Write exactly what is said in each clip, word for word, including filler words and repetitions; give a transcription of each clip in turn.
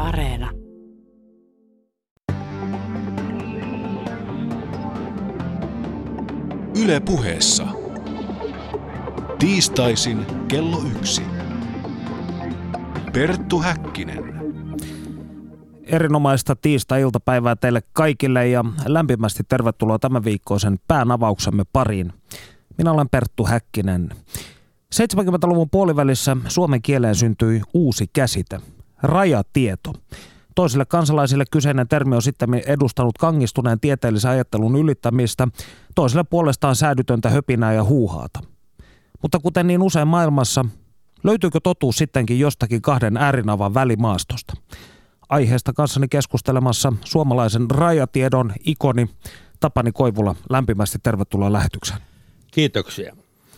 Areena. Yle Puheessa. Tiistaisin kello yksi. Perttu Häkkinen. Erinomaista tiistai-iltapäivää teille kaikille ja lämpimästi tervetuloa tämän viikkoisen päänavauksemme pariin. Minä olen Perttu Häkkinen. seitsemänkymmentäluvun puolivälissä suomen kieleen syntyi uusi käsite, rajatieto. Toisille kansalaisille kyseinen termi on sitten edustanut kangistuneen tieteellisen ajattelun ylittämistä, toisille puolestaan säädytöntä höpinää ja huuhaata. Mutta kuten niin usein maailmassa, löytyykö totuus sittenkin jostakin kahden äärinavan välimaastosta? Aiheesta kanssani keskustelemassa suomalaisen rajatiedon ikoni Tapani Koivula. Lämpimästi tervetuloa lähetykseen. Kiitoksia.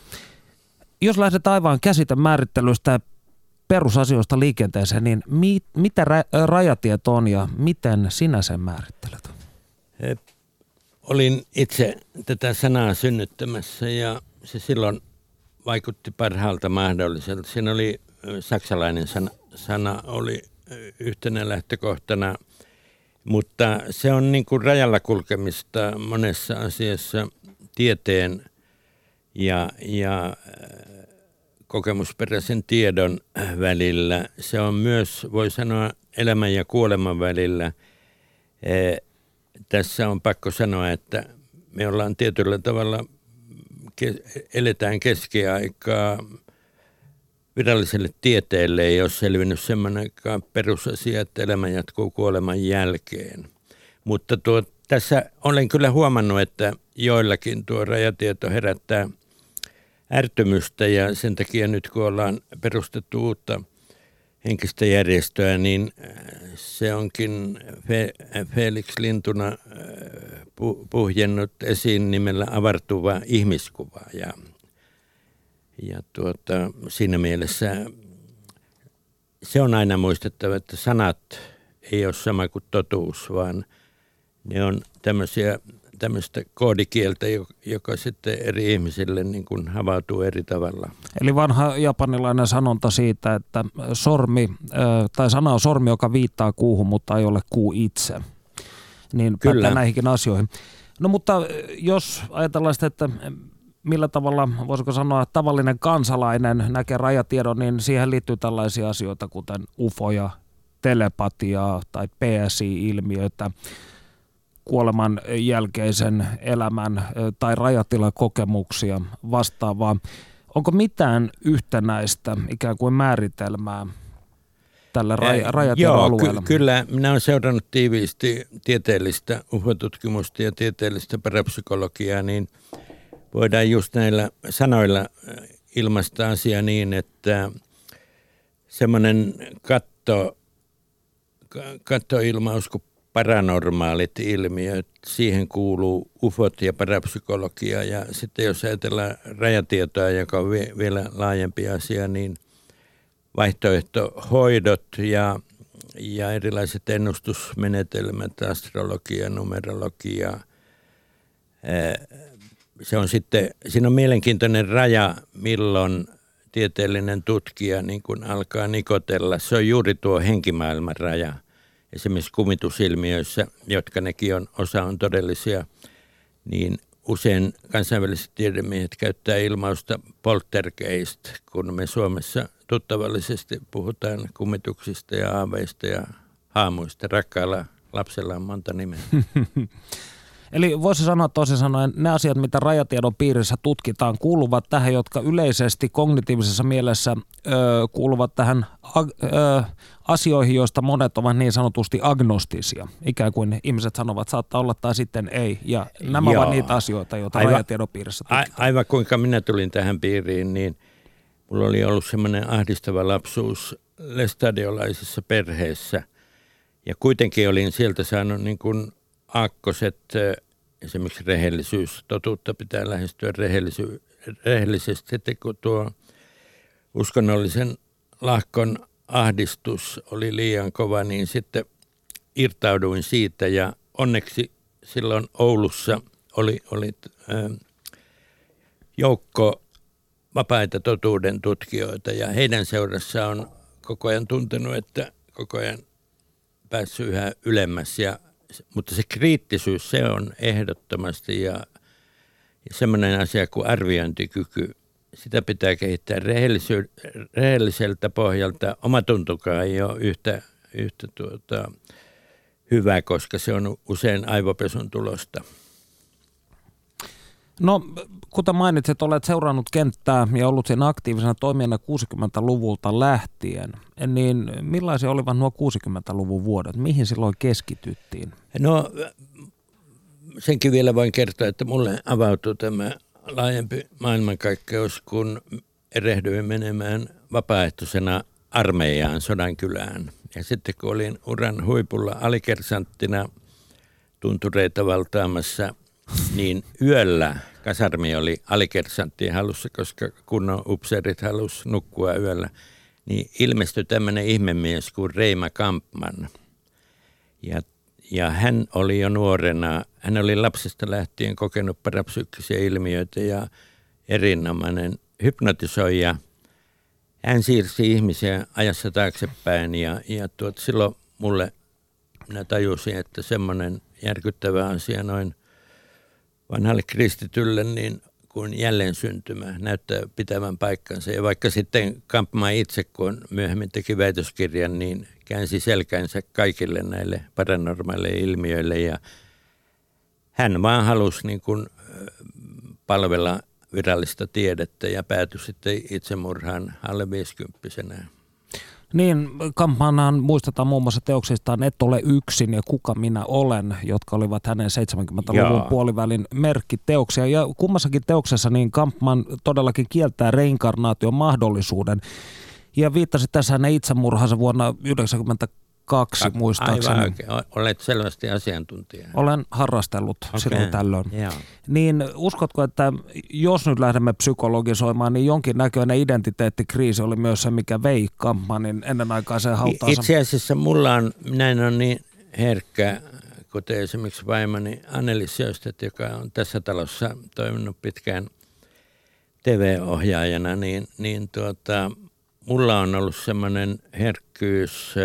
Jos lähdetään aivan käsitemäärittelystä ja perusasioista liikenteeseen, niin mi- mitä ra- rajatieto on ja miten sinä sen määrittelet? He, olin itse tätä sanaa synnyttämässä ja se silloin vaikutti parhaalta mahdolliselta. Siinä oli saksalainen sana, sana oli yhtenä lähtökohtana, mutta se on niin kuin rajalla kulkemista monessa asiassa tieteen ja, ja kokemusperäisen tiedon välillä. Se on myös, voi sanoa, elämän ja kuoleman välillä. E, tässä on pakko sanoa, että me ollaan tietyllä tavalla, ke, eletään keskiaikaa. Viralliselle tieteelle ei ole selvinnyt semmoinenkaan perusasia, että elämä jatkuu kuoleman jälkeen. Mutta tuo, tässä olen kyllä huomannut, että joillakin tuo rajatieto herättää ärtymystä ja sen takia nyt kun ollaan perustettu uutta henkistä järjestöä, niin se onkin Felix Lintuna puhjennut esiin nimellä avartuva ihmiskuva ja Ja tuota, siinä mielessä se on aina muistettava, että sanat ei ole sama kuin totuus, vaan ne on tämmöisiä, tämmöistä koodikieltä, joka sitten eri ihmisille niin kuin havautuu eri tavalla. Eli vanha japanilainen sanonta siitä, että sormi, tai sana on sormi, joka viittaa kuuhun, mutta ei ole kuu itse. Niin pätee näihinkin asioihin. No mutta jos ajatellaan sitä, että millä tavalla, voisiko sanoa, tavallinen kansalainen näkee rajatiedon, niin siihen liittyy tällaisia asioita, kuten ufoja, telepatiaa tai P S I-ilmiöitä, kuoleman jälkeisen elämän tai rajatilakokemuksia vastaavaa. Onko mitään yhtenäistä ikään kuin määritelmää tällä raj- rajatiedon Joo, alueella? Ky- kyllä. Minä olen seurannut tiiviisti tieteellistä ufotutkimusta ja tieteellistä parapsykologiaa, niin voidaan just näillä sanoilla ilmaista asia niin, että semmoinen katto, kattoilmaus kuin paranormaalit ilmiöt, siihen kuuluu ufot ja parapsykologia. Ja sitten jos ajatellaan rajatietoa, joka on vielä laajempi asia, niin vaihtoehtohoidot ja, ja erilaiset ennustusmenetelmät, astrologia, numerologia. Se on sitten, siinä on mielenkiintoinen raja, milloin tieteellinen tutkija niin kun alkaa nikotella. Se on juuri tuo henkimaailman raja. Esimerkiksi kumitusilmiöissä, jotka nekin on, osa on todellisia, niin usein kansainväliset tiedemiehet käyttää ilmausta poltergeist, kun me Suomessa tuttavallisesti puhutaan kumituksista ja aaveista ja haamuista. Rakkaalla lapsella on monta nimeä. Eli voisi sanoa toisin sanoen, ne asiat, mitä rajatiedon piirissä tutkitaan, kuuluvat tähän, jotka yleisesti kognitiivisessa mielessä ö, kuuluvat tähän ag, ö, asioihin, joista monet ovat niin sanotusti agnostisia. Ikään kuin ihmiset sanovat, saattaa olla tai sitten ei. Ja nämä Joo. ovat niitä asioita, joita aivan, rajatiedon piirissä tutkitaan. Aivan kuinka minä tulin tähän piiriin, niin mulla oli ollut semmoinen ahdistava lapsuus lestadiolaisessa perheessä. Ja kuitenkin olin sieltä saanut niin kuin aakkoset, esimerkiksi rehellisyys, totuutta pitää lähestyä rehellisy- rehellisesti. Sitten kun tuo uskonnollisen lahkon ahdistus oli liian kova, niin sitten irtauduin siitä ja onneksi silloin Oulussa oli, oli äh, joukko vapaita totuuden tutkijoita ja heidän seurassa on koko ajan tuntenut, että koko ajan päässyt yhä ylemmäs, ja, mutta se kriittisyys, se on ehdottomasti ja, ja semmoinen asia kuin arviointikyky, sitä pitää kehittää rehelliseltä pohjalta. Omatuntokaan ei ole yhtä, yhtä tuota, hyvä, koska se on usein aivopesun tulosta. No, kuten mainitsit, olet seurannut kenttää ja ollut siinä aktiivisena toimijana kuusikymmentäluvulta lähtien, niin millaisia olivat nuo kuusikymmentäluvun vuodet? Mihin silloin keskityttiin? No, senkin vielä voin kertoa, että mulle avautui tämä laajempi maailmankaikkeus, kun erehdyin menemään vapaaehtoisena armeijaan Sodankylään. Ja sitten kun olin uran huipulla alikersanttina tuntureita valtaamassa, niin yöllä kasarmi oli alikersanttien halussa, koska kunnon upseerit halusi nukkua yöllä, niin ilmestyi tämmöinen ihmemies kuin Reima Kampman. Ja, ja hän oli jo nuorena, hän oli lapsesta lähtien kokenut parapsyykkisiä ilmiöitä ja erinomainen hypnotisoija. Hän siirsi ihmisiä ajassa taaksepäin ja, ja tuot, silloin mulle minä tajusin, että semmoinen järkyttävä asia noin vanhalle kristitylle niin kuin jälleen syntymä näyttää pitävän paikkansa. Ja vaikka sitten Kampman itse, kun myöhemmin teki väitöskirjan, niin käänsi selkänsä kaikille näille paranormaaleille ilmiöille. Ja hän vaan halusi niin kuin palvella virallista tiedettä ja päätyi sitten itsemurhaan alle viisikymppisenä. Niin, Kampmanhan muistetaan muun muassa teoksistaan Et ole yksin ja Kuka minä olen, jotka olivat hänen seitsemänkymmentäluvun Jaa. puolivälin merkkiteoksia. Ja kummassakin teoksessa niin Kampman todellakin kieltää reinkarnaation mahdollisuuden. Ja viittasit tässä hänen itsemurhansa vuonna yhdeksänkymmentäkaksi muistaakseni. Aivan oikein. Olet selvästi asiantuntija. Olen harrastellut okay. silloin tällöin. Jaa. Niin uskotko, että jos nyt lähdemme psykologisoimaan, niin jonkinnäköinen identiteettikriisi oli myös se, mikä vei Kampmanin ennenaikaiseen hautaansa? Itse asiassa mulla on, minä en ole niin herkkä, kuten esimerkiksi vaimoni Anneli Sjöstedt, joka on tässä talossa toiminut pitkään T V-ohjaajana, niin, niin tuota, mulla on ollut semmoinen herkkyys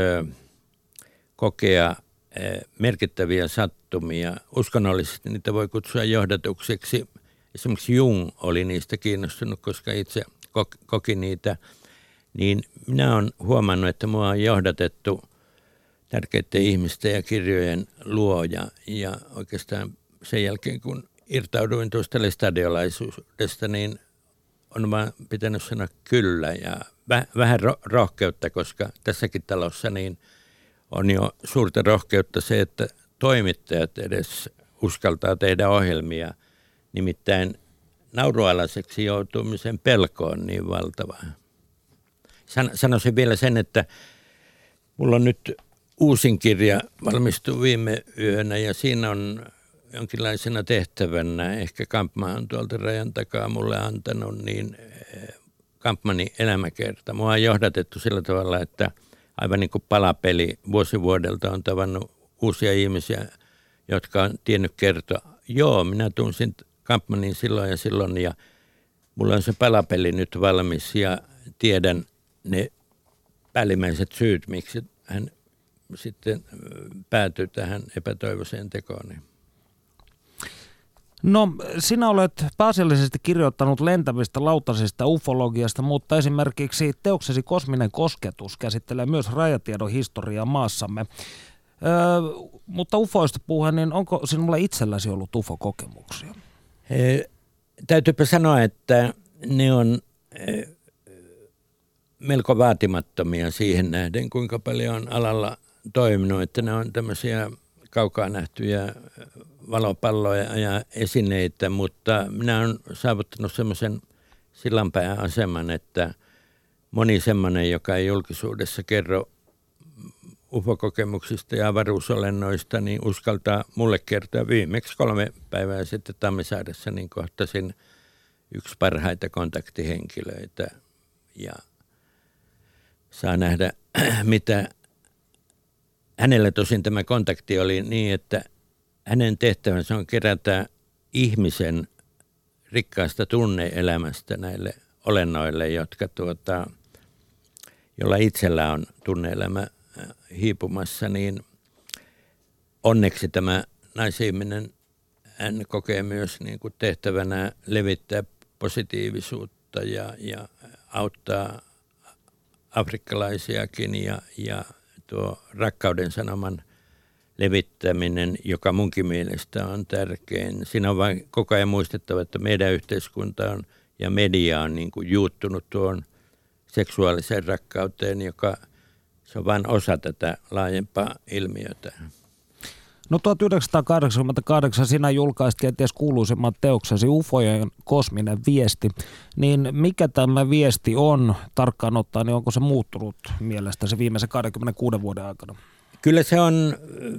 kokea merkittäviä sattumia. Uskonnollisesti niitä voi kutsua johdatuksiksi. Esimerkiksi Jung oli niistä kiinnostunut, koska itse koki niitä. Niin minä olen huomannut, että mua on johdatettu tärkeiden ihmisten ja kirjojen luo. Ja, ja oikeastaan sen jälkeen, kun irtauduin tuosta lestadiolaisuudesta, niin on vaan pitänyt sanoa kyllä ja vähän rohkeutta, koska tässäkin talossa niin on jo suurta rohkeutta se, että toimittajat edes uskaltaa tehdä ohjelmia. Nimittäin naurualaiseksi joutumisen pelko on niin valtava. San, sanoisin vielä sen, että mulla on nyt uusin kirja valmistui viime yönä ja siinä on jonkinlaisena tehtävänä, ehkä Kampman on tuolta rajan takaa mulle antanut, niin Kampmanin elämäkerta. Mua on johdatettu sillä tavalla, että aivan niin kuin palapeli vuosi vuodelta on tavannut uusia ihmisiä, jotka on tiennyt kertoa, joo, minä tunsin Kampmanin silloin ja silloin ja mulla on se palapeli nyt valmis ja tiedän ne päällimmäiset syyt, miksi hän sitten päätyi tähän epätoivoiseen tekoon. No, sinä olet pääasiallisesti kirjoittanut lentävistä lautasista ufologiasta, mutta esimerkiksi teoksesi Kosminen kosketus käsittelee myös rajatiedon historiaa maassamme. Öö, mutta ufoista puhuen, niin onko sinulla itselläsi ollut ufokokemuksia? He, täytyypä sanoa, että ne on e, melko vaatimattomia siihen nähden, kuinka paljon on alalla toiminut, että ne on tämmöisiä kaukaa nähtyjä valopalloja ja esineitä, mutta minä olen saavuttanut semmoisen sillanpään aseman, että moni semmoinen, joka ei julkisuudessa kerro ufokokemuksista ja avaruusolennoista, niin uskaltaa mulle kertoa. Viimeksi kolme päivää sitten Tammisaaressa niin kohtasin yksi parhaita kontaktihenkilöitä ja saa nähdä, mitä hänellä tosin tämä kontakti oli niin, että hänen tehtävänsä on kerätä ihmisen rikkaasta tunne-elämästä näille olennoille, jotka tuota, jolla itsellä on tunne-elämä hiipumassa, niin onneksi tämä naisihminen, hän kokee myös niin kuin tehtävänä levittää positiivisuutta ja, ja auttaa afrikkalaisiakin ja, ja tuo rakkauden sanoman levittäminen, joka munkin mielestä on tärkein. Siinä on vain koko ajan muistettava, että meidän yhteiskunta on ja media on niin kuin juuttunut tuon seksuaaliseen rakkauteen, joka se on vain osa tätä laajempaa ilmiötä. No tuhatyhdeksänsataakahdeksankymmentäkahdeksan sinä julkaisit kenties kuuluisimman teoksesi Ufojen kosminen viesti. Niin mikä tämä viesti on tarkkaan ottaen, niin onko se muuttunut mielestäsi viimeisen kaksikymmentäkuuden vuoden aikana? Kyllä se on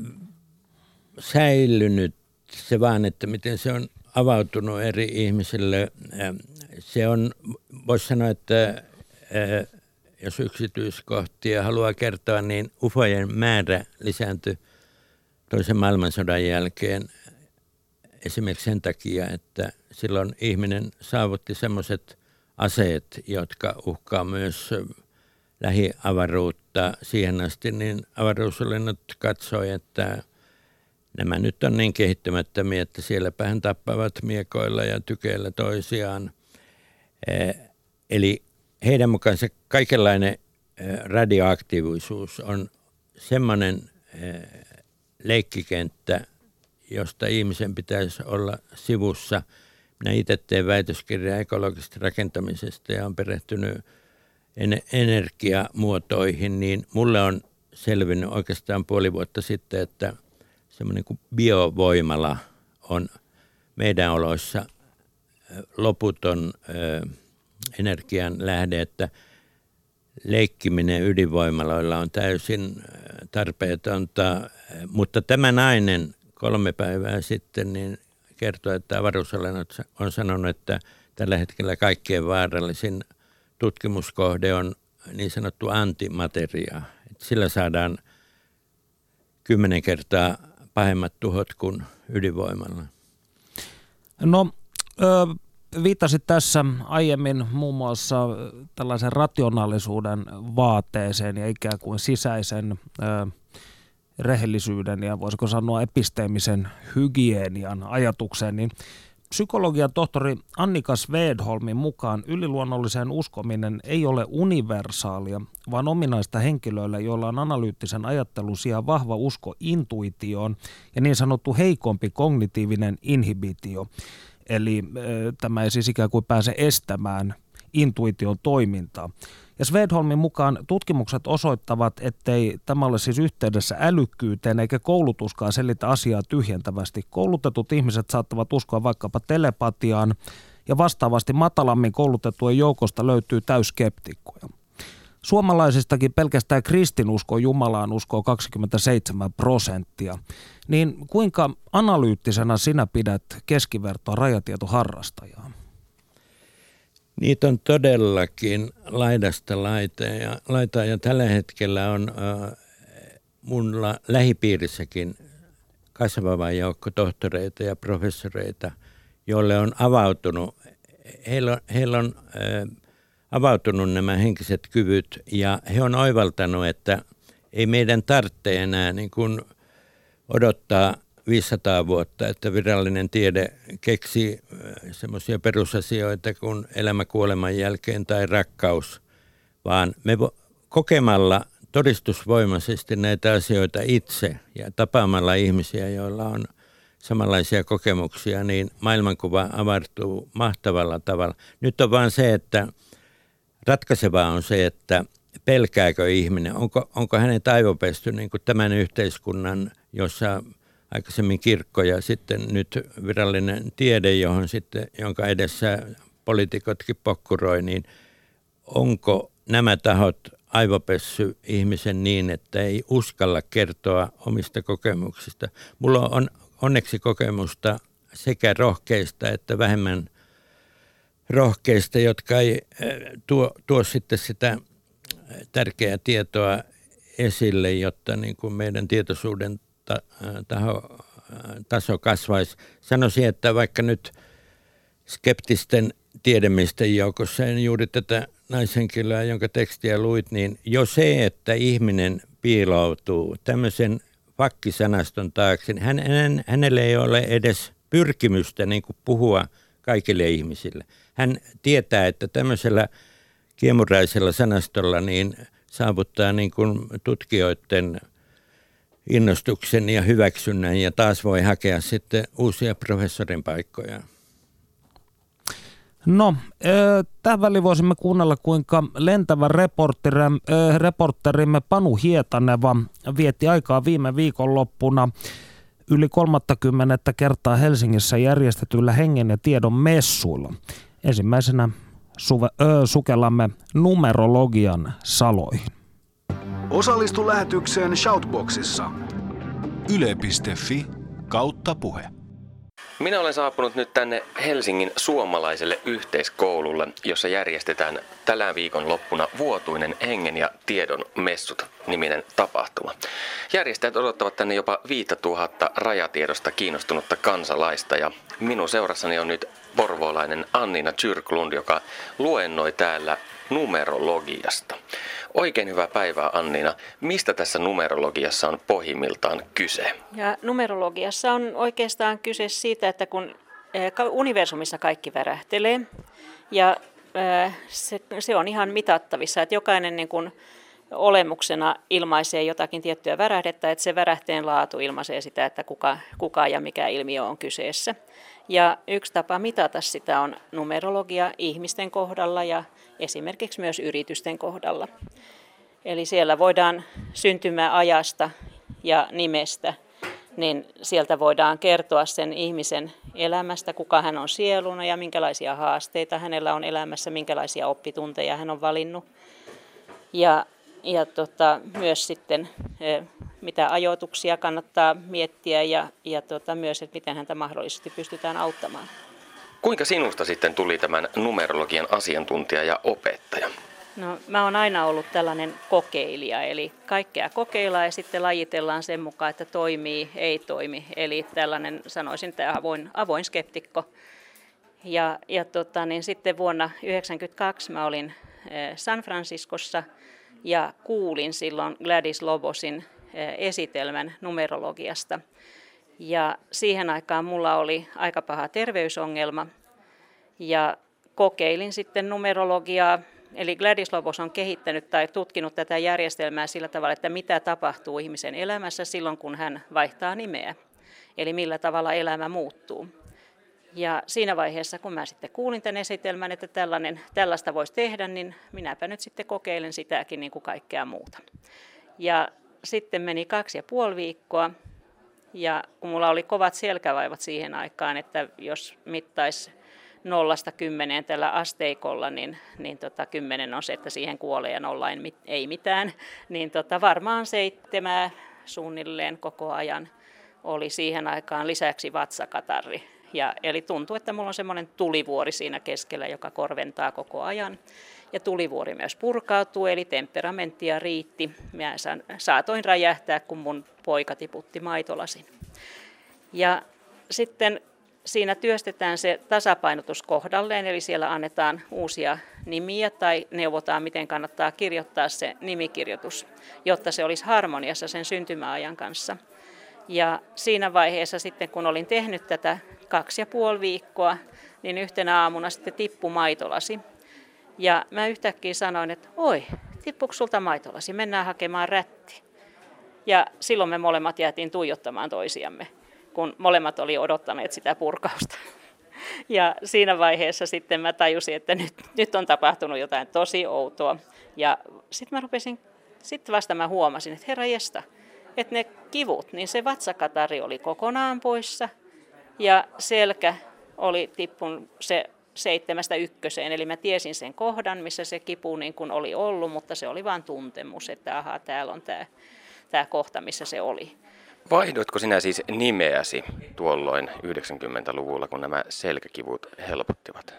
säilynyt se vaan, että miten se on avautunut eri ihmisille. Se on, voisi sanoa, että jos yksityiskohtia haluaa kertoa, niin ufojen määrä lisääntyi toisen maailmansodan jälkeen esimerkiksi sen takia, että silloin ihminen saavutti semmoiset aseet, jotka uhkaa myös lähiavaruutta siihen asti, niin avaruusolennot katsoi, että nämä nyt on niin kehittymättömiä, että sielläpähän tappavat miekoilla ja tykeillä toisiaan. Eli heidän mukaan se kaikenlainen radioaktiivisuus on semmoinen leikkikenttä, josta ihmisen pitäisi olla sivussa. Minä itse teen väitöskirjaa ekologisesta rakentamisesta ja olen perehtynyt energiamuotoihin, niin mulle on selvinnyt oikeastaan puoli vuotta sitten, että semmoinen kuin biovoimala on meidän oloissa loputon ö, energian lähde, että leikkiminen ydinvoimaloilla on täysin tarpeetonta, mutta tämä nainen kolme päivää sitten niin kertoi, että avaruusolennot on sanonut, että tällä hetkellä kaikkein vaarallisin tutkimuskohde on niin sanottu antimateria. Että sillä saadaan kymmenen kertaa pahemmat tuhot kuin ydinvoimalla. No, ö, viittasit tässä aiemmin muun muassa tällaisen rationaalisuuden vaateeseen ja ikään kuin sisäisen ö, rehellisyyden ja voisiko sanoa episteemisen hygienian ajatukseen, niin psykologian tohtori Annika Svedholmin mukaan yliluonnolliseen uskominen ei ole universaalia, vaan ominaista henkilöille, joilla on analyyttisen ajattelun sijaan vahva usko intuitioon ja niin sanottu heikompi kognitiivinen inhibitio. Eli äh, tämä ei siis ikään kuin pääse estämään intuition toimintaa. Ja Svedholmin mukaan tutkimukset osoittavat, ettei tämä ole siis yhteydessä älykkyyteen eikä koulutuskaan selitä asiaa tyhjentävästi. Koulutetut ihmiset saattavat uskoa vaikkapa telepatiaan ja vastaavasti matalammin koulutettujen joukosta löytyy täyskeptikkoja. Suomalaisistakin pelkästään kristinusko Jumalaan uskoo kaksikymmentäseitsemän prosenttia. Niin kuinka analyyttisena sinä pidät keskivertoa rajatietoharrastajaa? Niitä on todellakin laidasta laitaa ja, laitaa ja tällä hetkellä on äh, mulla lähipiirissäkin kasvava joukko tohtoreita ja professoreita, joille on avautunut, heillä on, heillä on äh, avautunut nämä henkiset kyvyt ja he on oivaltanut, että ei meidän tarvitse enää niin kuin odottaa viisisataa vuotta, että virallinen tiede keksi semmoisia perusasioita kuin elämä kuoleman jälkeen tai rakkaus, vaan me kokemalla todistusvoimaisesti näitä asioita itse ja tapaamalla ihmisiä, joilla on samanlaisia kokemuksia, niin maailmankuva avartuu mahtavalla tavalla. Nyt on vaan se, että ratkaisevaa on se, että pelkääkö ihminen, onko, onko hänet aivopesty niin kuin tämän yhteiskunnan, jossa aikaisemmin kirkko ja sitten nyt virallinen tiede, johon sitten, jonka edessä poliitikotkin pokkuroi, niin onko nämä tahot aivopessy ihmisen niin, että ei uskalla kertoa omista kokemuksista. Mulla on onneksi kokemusta sekä rohkeista että vähemmän rohkeista, jotka ei tuo, tuo sitten sitä tärkeää tietoa esille, jotta niin kuin meidän tietoisuuden taho, taso kasvaisi. Sanoisin, että vaikka nyt skeptisten tiedemiesten joukossa en juuri tätä naishenkilöä, jonka tekstiä luit, niin jo se, että ihminen piiloutuu tämmöisen fakkisanaston taakse. Hän, hän, hänellä ei ole edes pyrkimystä niin kuin puhua kaikille ihmisille. Hän tietää, että tämmöisellä kiemuraisella sanastolla niin saavuttaa niin kuin tutkijoiden innostuksen ja hyväksynnän ja taas voi hakea sitten uusia professorin paikkoja. No, tähän väliin voisimme kuunnella, kuinka lentävä reporterimme Panu Hietaneva vietti aikaa viime viikonloppuna yli kolmattakymmenettä kertaa Helsingissä järjestetyillä hengen ja tiedon messuilla. Ensimmäisenä suve, ö, sukellamme numerologian saloihin. Osallistu lähetykseen Shoutboxissa. Yle piste fi kautta puhe. Minä olen saapunut nyt tänne Helsingin suomalaiselle yhteiskoululle, jossa järjestetään tällä viikon loppuna vuotuinen hengen ja tiedon messut -niminen tapahtuma. Järjestäjät odottavat tänne jopa viisituhatta rajatiedosta kiinnostunutta kansalaista ja minun seurassani on nyt porvoolainen Annina Tjyrklund, joka luennoi täällä numerologiasta. Oikein hyvää päivää, Annina. Mistä tässä numerologiassa on pohjimmiltaan kyse? Ja numerologiassa on oikeastaan kyse siitä, että kun universumissa kaikki värähtelee ja se, se on ihan mitattavissa, että jokainen niin kuin olemuksena ilmaisee jotakin tiettyä värähdettä, että se värähteen laatu ilmaisee sitä, että kuka, kuka ja mikä ilmiö on kyseessä. Ja yksi tapa mitata sitä on numerologia ihmisten kohdalla ja esimerkiksi myös yritysten kohdalla. Eli siellä voidaan syntymäajasta ja nimestä, niin sieltä voidaan kertoa sen ihmisen elämästä, kuka hän on sieluna ja minkälaisia haasteita hänellä on elämässä, minkälaisia oppitunteja hän on valinnut. Ja, ja tota, myös sitten mitä ajoituksia kannattaa miettiä ja, ja tota, myös, että miten häntä mahdollisesti pystytään auttamaan. Kuinka sinusta sitten tuli tämän numerologian asiantuntija ja opettaja? No, mä oon aina ollut tällainen kokeilija, eli kaikkea kokeillaan ja sitten lajitellaan sen mukaan, että toimii, ei toimi. Eli tällainen, sanoisin, että avoin, avoin skeptikko. Ja, ja tota, niin sitten vuonna yhdeksänkymmentäkaksi mä olin San Franciscossa ja kuulin silloin Gladys Lobosin esitelmän numerologiasta. Ja siihen aikaan mulla oli aika paha terveysongelma ja kokeilin sitten numerologiaa. Eli Gladys Lobos on kehittänyt tai tutkinut tätä järjestelmää sillä tavalla, että mitä tapahtuu ihmisen elämässä silloin, kun hän vaihtaa nimeä. Eli millä tavalla elämä muuttuu. Ja siinä vaiheessa, kun mä sitten kuulin tämän esitelmän, että tällainen, tällaista voisi tehdä, niin minäpä nyt sitten kokeilen sitäkin niin kuin kaikkea muuta. Ja sitten meni kaksi ja puoli viikkoa. Ja kun mulla oli kovat selkävaivat siihen aikaan, että jos mittaisi nollasta kymmeneen tällä asteikolla, niin, niin tota, kymmenen on se, että siihen kuolee ja nolla ei mitään, niin tota, varmaan seitsemää suunnilleen koko ajan oli siihen aikaan lisäksi vatsakatarri. Ja, eli tuntuu, että mulla on semmoinen tulivuori siinä keskellä, joka korventaa koko ajan. Ja tulivuori myös purkautuu, eli temperamenttia riitti. Mä saatoin räjähtää, kun mun poika tiputti maitolasin. Ja sitten siinä työstetään se tasapainotus kohdalleen, eli siellä annetaan uusia nimiä tai neuvotaan, miten kannattaa kirjoittaa se nimikirjoitus, jotta se olisi harmoniassa sen syntymäajan kanssa. Ja siinä vaiheessa sitten, kun olin tehnyt tätä kaksi ja puoli viikkoa, niin yhtenä aamuna sitten tippui maitolasi. Ja mä yhtäkkiä sanoin, että oi, tippuuko sulta maitolasi, mennään hakemaan rätti. Ja silloin me molemmat jäätiin tuijottamaan toisiamme, kun molemmat oli odottaneet sitä purkausta. Ja siinä vaiheessa sitten mä tajusin, että nyt, nyt on tapahtunut jotain tosi outoa. Ja sitten mä rupesin, sitten vasta mä huomasin, että herra jesta, että ne kivut, niin se vatsakatari oli kokonaan poissa ja selkä oli tippunut se seitsemästä ykköseen, eli mä tiesin sen kohdan, missä se kipu niin kuin oli ollut, mutta se oli vain tuntemus, että ahaa, täällä on tämä, tämä kohta, missä se oli. Vaihdoitko sinä siis nimeäsi tuolloin yhdeksänkymmentäluvulla, kun nämä selkäkivut helpottivat?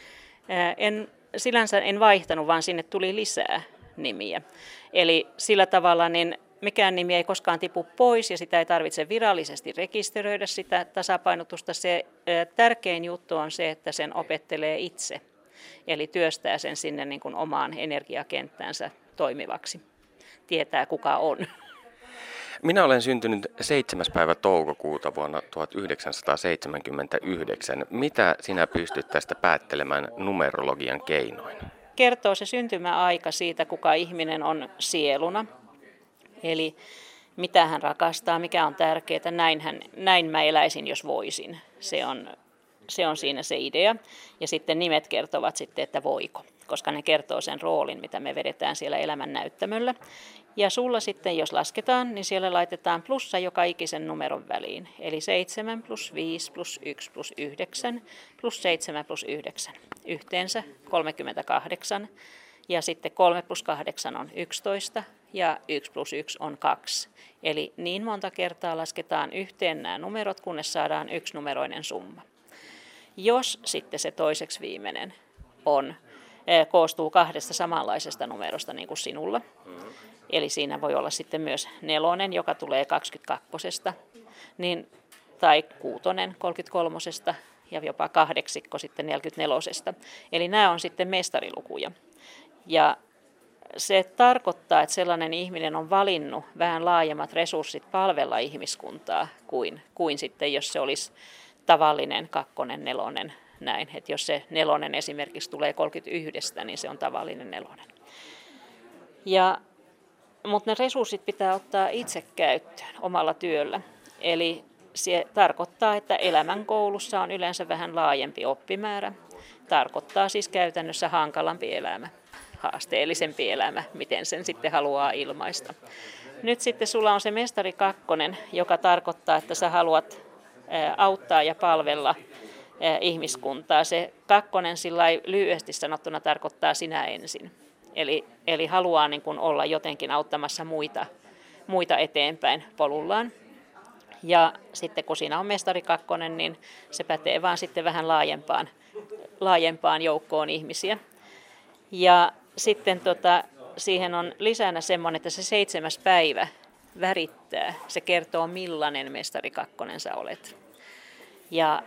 En, sillänsä en vaihtanut, vaan sinne tuli lisää nimiä. Eli sillä tavalla niin mikään nimi ei koskaan tipu pois ja sitä ei tarvitse virallisesti rekisteröidä sitä tasapainotusta. Se tärkein juttu on se, että sen opettelee itse, eli työstää sen sinne niin kuin omaan energiakenttänsä toimivaksi. Tietää kuka on. Minä olen syntynyt seitsemäs päivä toukokuuta vuonna tuhatyhdeksänsataaseitsemänkymmentäyhdeksän. Mitä sinä pystyt tästä päättelemään numerologian keinoin? Kertoo se syntymäaika siitä, kuka ihminen on sieluna. Eli mitä hän rakastaa, mikä on tärkeää, näin, hän, näin mä eläisin, jos voisin. Se on, se on siinä se idea. Ja sitten nimet kertovat sitten, että voiko, koska ne kertoo sen roolin, mitä me vedetään siellä elämän näyttämöllä. Ja sulla sitten, jos lasketaan, niin siellä laitetaan plussa joka ikisen numeron väliin. Eli seitsemän plus viisi plus yksi plus yhdeksän plus seitsemän plus yhdeksän. Yhteensä kolmekymmentäkahdeksan. Ja sitten kolme plus kahdeksan on yksitoista ja yksi plus yksi on kaksi. Eli niin monta kertaa lasketaan yhteen nämä numerot, kunnes saadaan yksinumeroinen summa. Jos sitten se toiseksi viimeinen on, koostuu kahdesta samanlaisesta numerosta niin kuin sinulla, eli siinä voi olla sitten myös nelonen, joka tulee kaksikymmentäkaksi, niin, tai kuutonen kolmekymmentäkolme ja jopa kahdeksikko sitten neljäkymmentäneljä. Eli nämä on sitten mestarilukuja. Ja se tarkoittaa, että sellainen ihminen on valinnut vähän laajemmat resurssit palvella ihmiskuntaa kuin, kuin sitten, jos se olisi tavallinen kakkonen, nelonen, näin. Että jos se nelonen esimerkiksi tulee kolmekymmentäyksi, niin se on tavallinen nelonen. Ja, mutta ne resurssit pitää ottaa itse käyttöön omalla työllä. Eli se tarkoittaa, että elämänkoulussa on yleensä vähän laajempi oppimäärä. Tarkoittaa siis käytännössä hankalampi elämä, haasteellisempi elämä, miten sen sitten haluaa ilmaista. Nyt sitten sulla on se mestari kakkonen, joka tarkoittaa, että sä haluat auttaa ja palvella ihmiskuntaa. Se kakkonen sillä lyhyesti sanottuna tarkoittaa sinä ensin. Eli, eli haluaa niin kuin olla jotenkin auttamassa muita, muita eteenpäin polullaan. Ja sitten kun siinä on mestari kakkonen, niin se pätee vaan sitten vähän laajempaan, laajempaan joukkoon ihmisiä. Ja sitten tota, siihen on lisänä semmoinen, että se seitsemäs päivä värittää. Se kertoo, millainen mestari kakkonen sä olet. Ja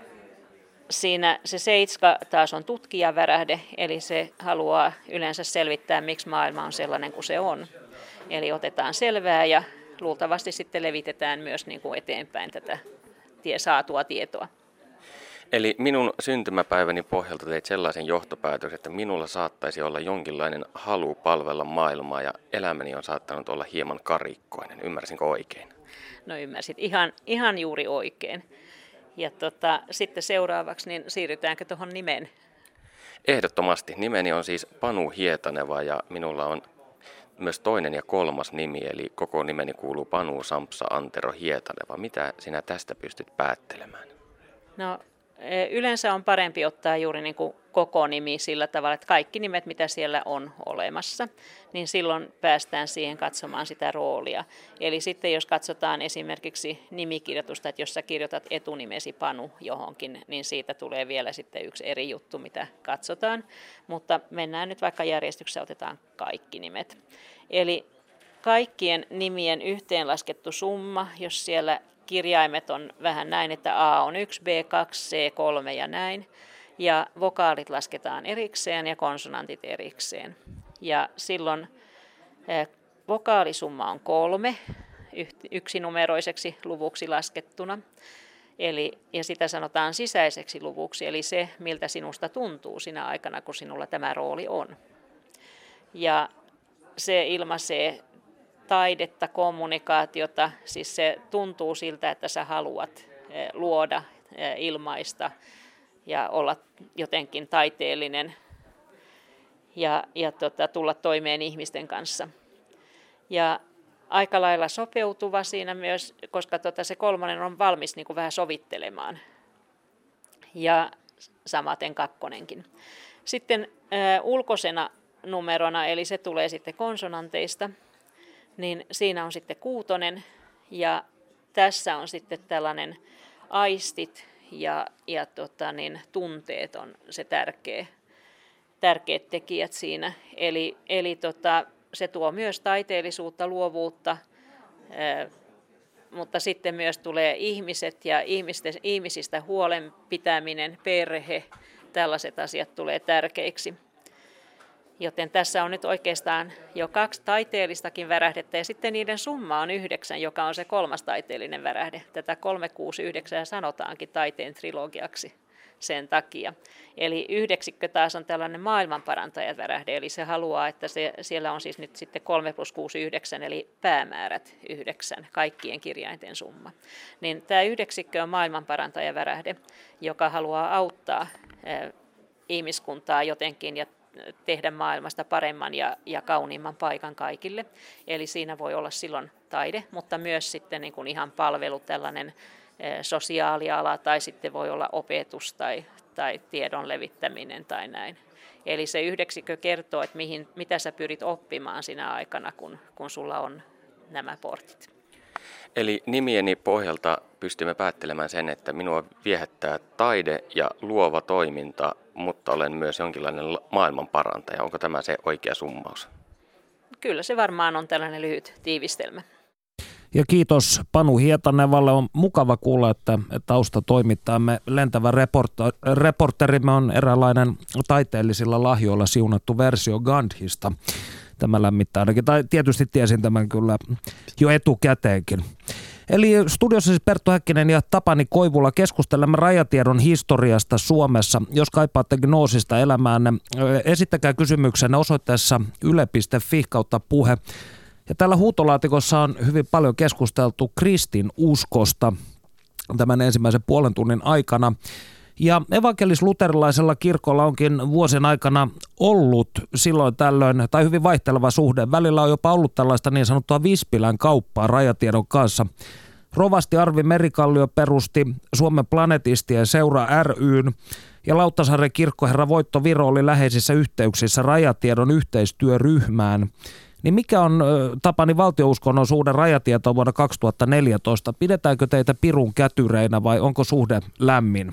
siinä se seitska taas on tutkijavärähde, eli se haluaa yleensä selvittää, miksi maailma on sellainen kuin se on. Eli otetaan selvää ja luultavasti sitten levitetään myös niin kuin eteenpäin tätä tie, saatua tietoa. Eli minun syntymäpäiväni pohjalta teit sellaisen johtopäätöksen, että minulla saattaisi olla jonkinlainen halu palvella maailmaa ja elämäni on saattanut olla hieman karikkoinen. Ymmärsinkö oikein? No ymmärsit ihan, ihan juuri oikein. Ja tota, sitten seuraavaksi niin siirrytäänkö tuohon nimeen? Ehdottomasti. Nimeni on siis Panu Hietaneva ja minulla on myös toinen ja kolmas nimi, eli koko nimeni kuuluu Panu Sampsa Antero Hietaneva. Mitä sinä tästä pystyt päättelemään? No yleensä on parempi ottaa juuri niin kuin koko nimi sillä tavalla, että kaikki nimet, mitä siellä on olemassa, niin silloin päästään siihen katsomaan sitä roolia. Eli sitten jos katsotaan esimerkiksi nimikirjoitusta, että jos sä kirjoitat etunimesi Panu johonkin, niin siitä tulee vielä sitten yksi eri juttu, mitä katsotaan. Mutta mennään nyt vaikka järjestyksessä, otetaan kaikki nimet. Eli kaikkien nimien yhteenlaskettu summa, jos siellä kirjaimet on vähän näin, että A on yksi, B kaksi, C kolme ja näin. Ja vokaalit lasketaan erikseen ja konsonantit erikseen. Ja silloin vokaalisumma on kolme yksinumeroiseksi luvuksi laskettuna. Eli, ja sitä sanotaan sisäiseksi luvuksi, eli se, miltä sinusta tuntuu sinä aikana, kun sinulla tämä rooli on. Ja se ilmaisee taidetta, kommunikaatiota, siis se tuntuu siltä, että sä haluat luoda, ilmaista ja olla jotenkin taiteellinen ja, ja tota, tulla toimeen ihmisten kanssa. Ja aika lailla sopeutuva siinä myös, koska tota, se kolmonen on valmis niin kuin vähän sovittelemaan. Ja samaten kakkonenkin. Sitten ä, ulkoisena numerona, eli se tulee sitten konsonanteista, niin siinä on sitten kuutonen ja tässä on sitten tällainen aistit ja, ja tota, niin, tunteet on se tärkeä, tärkeät tekijät siinä. Eli, eli tota, se tuo myös taiteellisuutta, luovuutta, ää, mutta sitten myös tulee ihmiset ja ihmisten, ihmisistä huolen pitäminen, perhe, tällaiset asiat tulee tärkeiksi. Joten tässä on nyt oikeastaan jo kaksi taiteellistakin värähdettä ja sitten niiden summa on yhdeksän, joka on se kolmas taiteellinen värähde. Tätä kolme kuusi yhdeksän sanotaankin taiteen trilogiaksi sen takia. Eli yhdeksikkö taas on tällainen maailmanparantajavärähde, eli se haluaa, että se, siellä on siis nyt sitten kolme plus kuusi yhdeksän, eli päämäärät yhdeksän, kaikkien kirjainten summa. Niin tämä yhdeksikkö on maailmanparantajavärähde, joka haluaa auttaa eh, ihmiskuntaa jotenkin ja tehdä maailmasta paremman ja, ja kauniimman paikan kaikille. Eli siinä voi olla silloin taide, mutta myös sitten niin kuin ihan palvelu, tällainen sosiaaliala tai sitten voi olla opetus tai, tai tiedon levittäminen tai näin. Eli se yhdeksikkö kertoo, että mihin, mitä sä pyrit oppimaan sinä aikana, kun, kun sulla on nämä portit. Eli nimieni pohjalta pystymme päättelemään sen, että minua viehättää taide ja luova toiminta, mutta olen myös jonkinlainen maailmanparantaja. Onko tämä se oikea summaus? Kyllä se varmaan on tällainen lyhyt tiivistelmä. Ja kiitos Panu Hietanevalle. On mukava kuulla, että taustatoimittajamme lentävä reporterimme on eräänlainen taiteellisilla lahjoilla siunattu versio Gandhista. Tämä lämmittää ainakin, tai tietysti tiesin tämän kyllä jo etukäteenkin. Eli studiossa siis Perttu Häkkinen ja Tapani Koivula keskustelemme rajatiedon historiasta Suomessa. Jos kaipaatte gnoosista elämäänne, esittäkää kysymyksenne osoitteessa yle piste fi kautta puhe. Ja täällä huutolaatikossa on hyvin paljon keskusteltu kristin uskosta tämän ensimmäisen puolen tunnin aikana. Ja evankelis-luterilaisella kirkolla onkin vuosien aikana ollut silloin tällöin, tai hyvin vaihteleva suhde. Välillä on jopa ollut tällaista niin sanottua Vispilän kauppaa rajatiedon kanssa. Rovasti Arvi Merikallio perusti Suomen Planetistien seura ry:n ja Lauttasaaren kirkkoherra Voitto Viro oli läheisissä yhteyksissä rajatiedon yhteistyöryhmään. Niin mikä on Tapani valtiouskonnon suhde rajatietoon vuonna kaksituhattaneljätoista? Pidetäänkö teitä pirun kätyreinä vai onko suhde lämmin?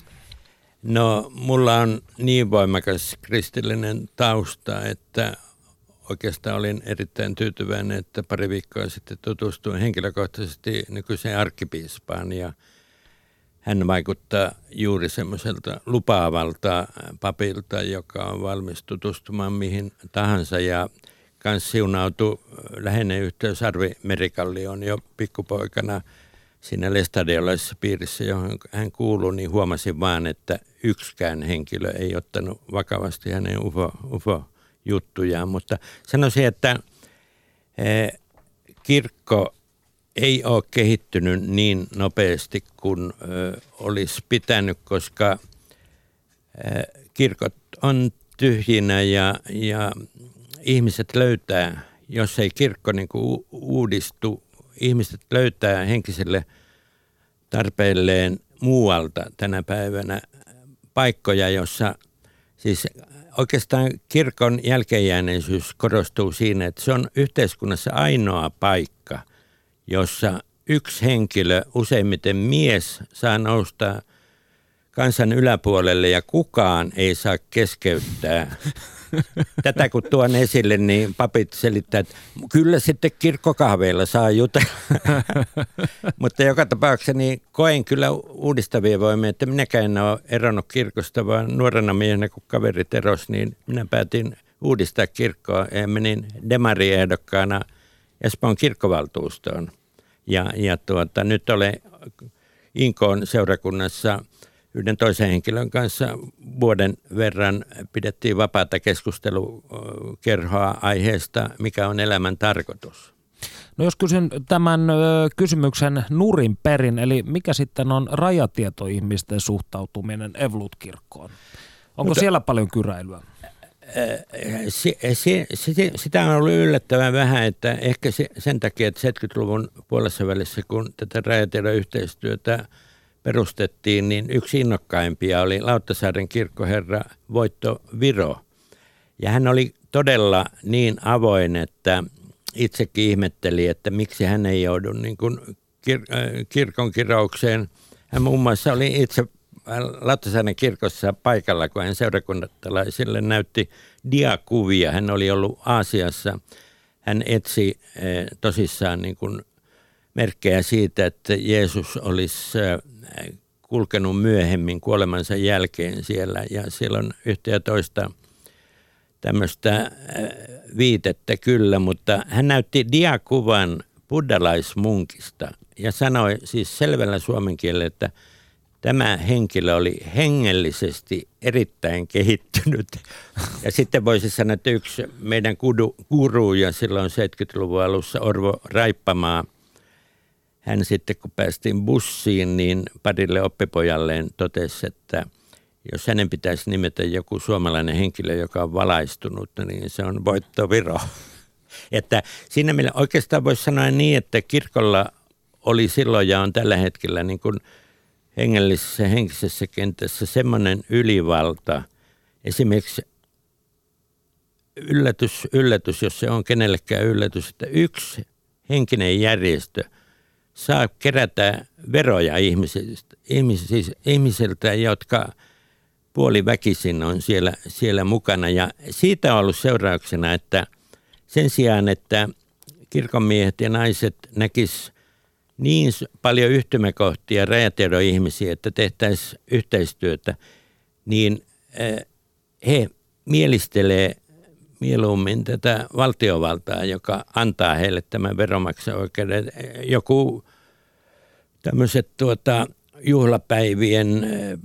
No, mulla on niin voimakas kristillinen tausta, että oikeastaan olin erittäin tyytyväinen, että pari viikkoa sitten tutustuin henkilökohtaisesti nykyiseen arkkipiispaan ja hän vaikuttaa juuri semmoiselta lupaavalta papilta, joka on valmis tutustumaan mihin tahansa ja kans siunautui läheinen yhteys Arvi Merikallioon jo pikkupoikana siinä lestadiolaisessa piirissä, johon hän kuului, niin huomasin vaan, että yksikään henkilö ei ottanut vakavasti hänen ufo, ufo-juttujaan. Mutta sanoisin, että eh, kirkko ei ole kehittynyt niin nopeasti kuin eh, olisi pitänyt, koska eh, kirkot on tyhjinä ja, ja ihmiset löytää, jos ei kirkko niin kuin uudistu, ihmiset löytää henkiselle tarpeilleen muualta tänä päivänä paikkoja, jossa siis oikeastaan kirkon jälkeenjääneisyys korostuu siinä, että se on yhteiskunnassa ainoa paikka, jossa yksi henkilö, useimmiten mies, saa nousta kansan yläpuolelle ja kukaan ei saa keskeyttää. Tätä kun tuon esille, niin papit selittää, että kyllä sitten kirkkokahveilla saa jutella. Mutta joka tapauksessa niin koen kyllä uudistavia voimia, että minäkään en ole eronnut kirkosta, vaan nuorena miehenä kun kaverit eros, niin minä päätin uudistaa kirkkoa ja menin demariehdokkaana Espoon kirkkovaltuustoon. Ja, ja tuota, nyt olen Inkoon seurakunnassa yhden toisen henkilön kanssa vuoden verran pidettiin vapaata keskustelukerhoa aiheesta, mikä on elämän tarkoitus. No jos kysyn tämän ö, kysymyksen nurin perin, eli mikä sitten on rajatietoihmisten suhtautuminen Evolut-kirkkoon? Onko Mutta, siellä paljon kyräilyä? Si, si, si, sitä on ollut yllättävän vähän, että ehkä sen takia, että seitsemänkymmentäluvun puolessa välissä, kun tätä rajatiedon yhteistyötä perustettiin, niin yksi innokkaimpia oli Lauttasaaren kirkkoherra Voitto Viro. Ja hän oli todella niin avoin, että itsekin ihmetteli, että miksi hän ei joudu niin kuin kir- kirkon kiroukseen. Hän muun muassa oli itse Lauttasaaren kirkossa paikalla, kun hän seurakuntalaisille näytti diakuvia. Hän oli ollut Aasiassa. Hän etsi eh, tosissaan niin kuin merkkejä siitä, että Jeesus olisi kulkenut myöhemmin kuolemansa jälkeen siellä. Ja siellä on yhtä ja toista tämmöistä viitettä kyllä, mutta hän näytti diakuvan buddhalaismunkista ja sanoi siis selvällä suomen kielellä, että tämä henkilö oli hengellisesti erittäin kehittynyt. Ja sitten voisi sanoa, että yksi meidän guru ja silloin seitsemänkymmentäluvun alussa Orvo Raippamaa, hän sitten kun päästiin bussiin, niin parille oppipojalleen totesi, että jos hänen pitäisi nimetä joku suomalainen henkilö, joka on valaistunut, niin se on Voitto Viro. Että siinä meillä oikeastaan voisi sanoa niin, että kirkolla oli silloin ja on tällä hetkellä niin kuin hengellisessä henkisessä kentässä semmoinen ylivalta. Esimerkiksi yllätys, yllätys, jos se on kenellekään yllätys, että yksi henkinen järjestö saa kerätä veroja ihmisiltä, ihmisiltä, ihmisiltä jotka puoliväkisin on siellä, siellä mukana. Ja siitä on ollut seurauksena, että sen sijaan, että kirkonmiehet ja naiset näkis niin paljon yhtymäkohtia rajatiedon ihmisiä, että tehtäisiin yhteistyötä, niin he mielistelee mieluummin tätä valtiovaltaa, joka antaa heille tämän veronmaksuoikeuden. Joku tämmöiset tuota, juhlapäivien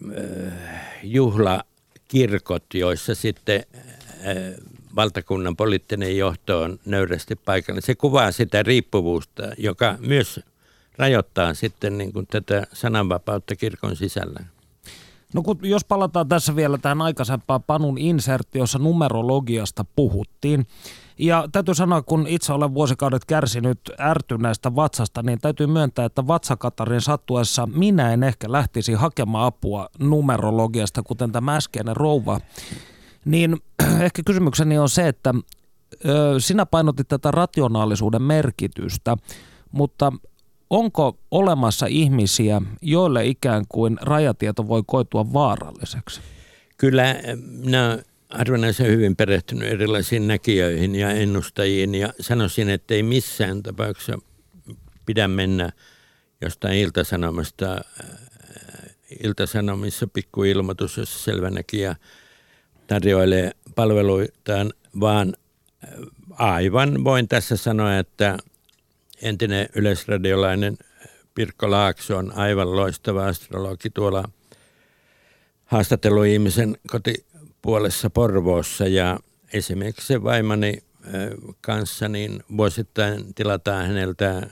juhlakirkot, joissa sitten valtakunnan poliittinen johto on nöyrästi paikalla. Se kuvaa sitä riippuvuutta, joka myös rajoittaa sitten niin kuin tätä sananvapautta kirkon sisällä. No kun, jos palataan tässä vielä tähän aikaisempaan Panun insertti, jossa numerologiasta puhuttiin. Ja täytyy sanoa, kun itse olen vuosikaudet kärsinyt ärtyneestä vatsasta, niin täytyy myöntää, että vatsakatarin sattuessa minä en ehkä lähtisi hakemaan apua numerologiasta, kuten tämä äskeinen rouva. Niin ehkä kysymykseni on se, että ö, sinä painotit tätä rationaalisuuden merkitystä, mutta onko olemassa ihmisiä, joille ikään kuin rajatieto voi koitua vaaralliseksi? Kyllä minä olen harvinaisen hyvin perehtynyt erilaisiin näkijöihin ja ennustajiin ja sanoisin, että ei missään tapauksessa pidä mennä jostain Ilta-Sanomasta, Ilta-Sanomissa pikkuilmoitus, jossa selvänäkijä tarjoilee palveluitaan, vaan aivan voin tässä sanoa, että entinen yleisradiolainen Pirkko Laakso on aivan loistava astrologi tuolla haastatteluihmisen kotipuolessa Porvoossa ja esimerkiksi se vaimani kanssa niin vuosittain tilataan häneltä,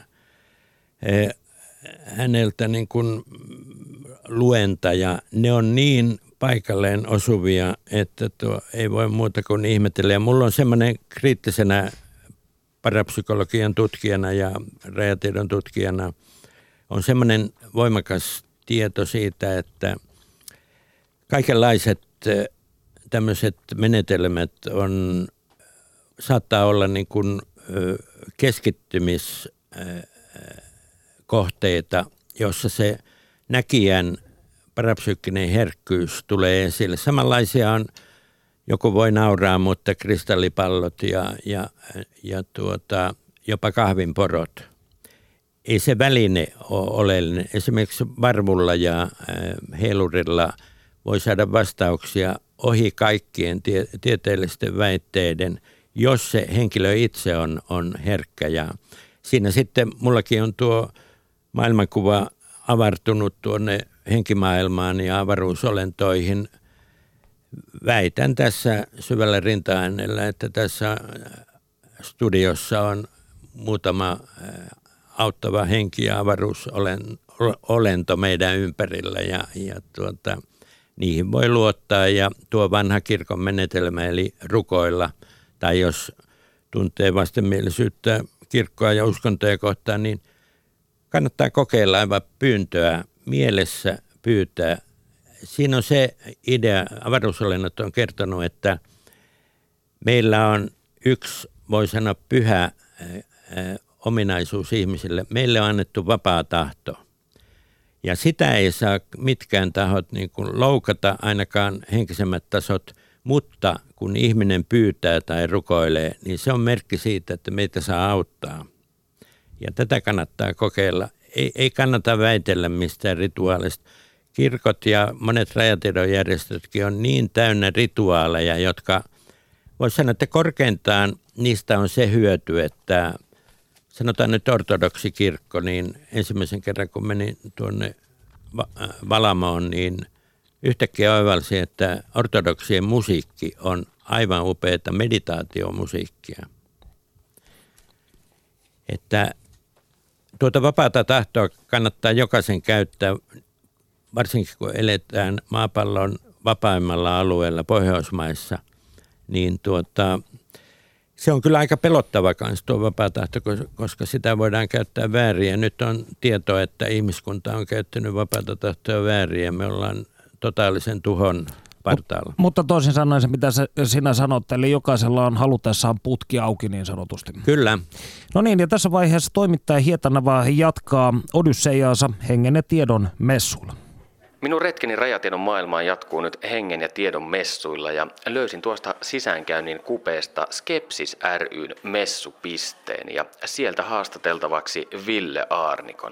häneltä niin kuin luenta ja ne on niin paikalleen osuvia, että tuo ei voi muuta kuin ihmetellä. Ja mulla on semmoinen kriittisenä parapsykologian tutkijana ja rajatiedon tutkijana on semmoinen voimakas tieto siitä, että kaikenlaiset tämmöiset menetelmät on, saattaa olla niin kuin keskittymiskohteita, jossa se näkijän parapsyykkinen herkkyys tulee esille. Samanlaisia on, joku voi nauraa, mutta kristallipallot ja, ja, ja tuota, jopa kahvinporot. Ei se väline ole oleellinen. Esimerkiksi varvulla ja heilurilla voi saada vastauksia ohi kaikkien tie, tieteellisten väitteiden, jos se henkilö itse on, on herkkä. Ja siinä sitten mullakin on tuo maailmankuva avartunut tuonne henkimaailmaan ja avaruusolentoihin. Väitän tässä syvällä rintaäänellä, että tässä studiossa on muutama auttava henki ja avaruusolento meidän ympärillä ja, ja tuota, niihin voi luottaa. Ja tuo vanha kirkon menetelmä eli rukoilla tai jos tuntee vastenmielisyyttä kirkkoa ja uskontoja kohtaan, niin kannattaa kokeilla aivan pyyntöä mielessä pyytää. Siinä on se idea, avaruusolennot on kertonut, että meillä on yksi, voi sanoa, pyhä ää, ominaisuus ihmisille. Meille on annettu vapaa tahto. Ja sitä ei saa mitkään tahot niin kuin loukata, ainakaan henkisemmät tasot, mutta kun ihminen pyytää tai rukoilee, niin se on merkki siitä, että meitä saa auttaa. Ja tätä kannattaa kokeilla. Ei, ei kannata väitellä mistään rituaalista. Kirkot ja monet rajatiedon järjestötkin on niin täynnä rituaaleja, jotka voisi sanoa, että korkeintaan niistä on se hyöty, että sanotaan nyt ortodoksikirkko, niin ensimmäisen kerran kun menin tuonne Valamoon, niin yhtäkkiä oivalsin, että ortodoksien musiikki on aivan upeata meditaatiomusiikkia. Että tuota vapaata tahtoa kannattaa jokaisen käyttää, varsinkin kun eletään maapallon vapaimmalla alueella Pohjoismaissa, niin tuota, se on kyllä aika pelottava kanssa tuo vapaa tahto, koska sitä voidaan käyttää väärin. Ja nyt on tietoa, että ihmiskunta on käyttänyt vapaata tahtoa väärin ja me ollaan totaalisen tuhon partaalla. Mutta toisin sanoen se, mitä sinä sanot, eli jokaisella on halutessaan putki auki niin sanotusti. Kyllä. No niin, ja tässä vaiheessa toimittaja Hietaneva jatkaa Odysseiaansa hengen ja tiedon messuilla. Minun retkeni rajatiedon maailmaan jatkuu nyt hengen ja tiedon messuilla ja löysin tuosta sisäänkäynnin kupeesta Skepsis ry:n messupisteen ja sieltä haastateltavaksi Ville Aarnikon.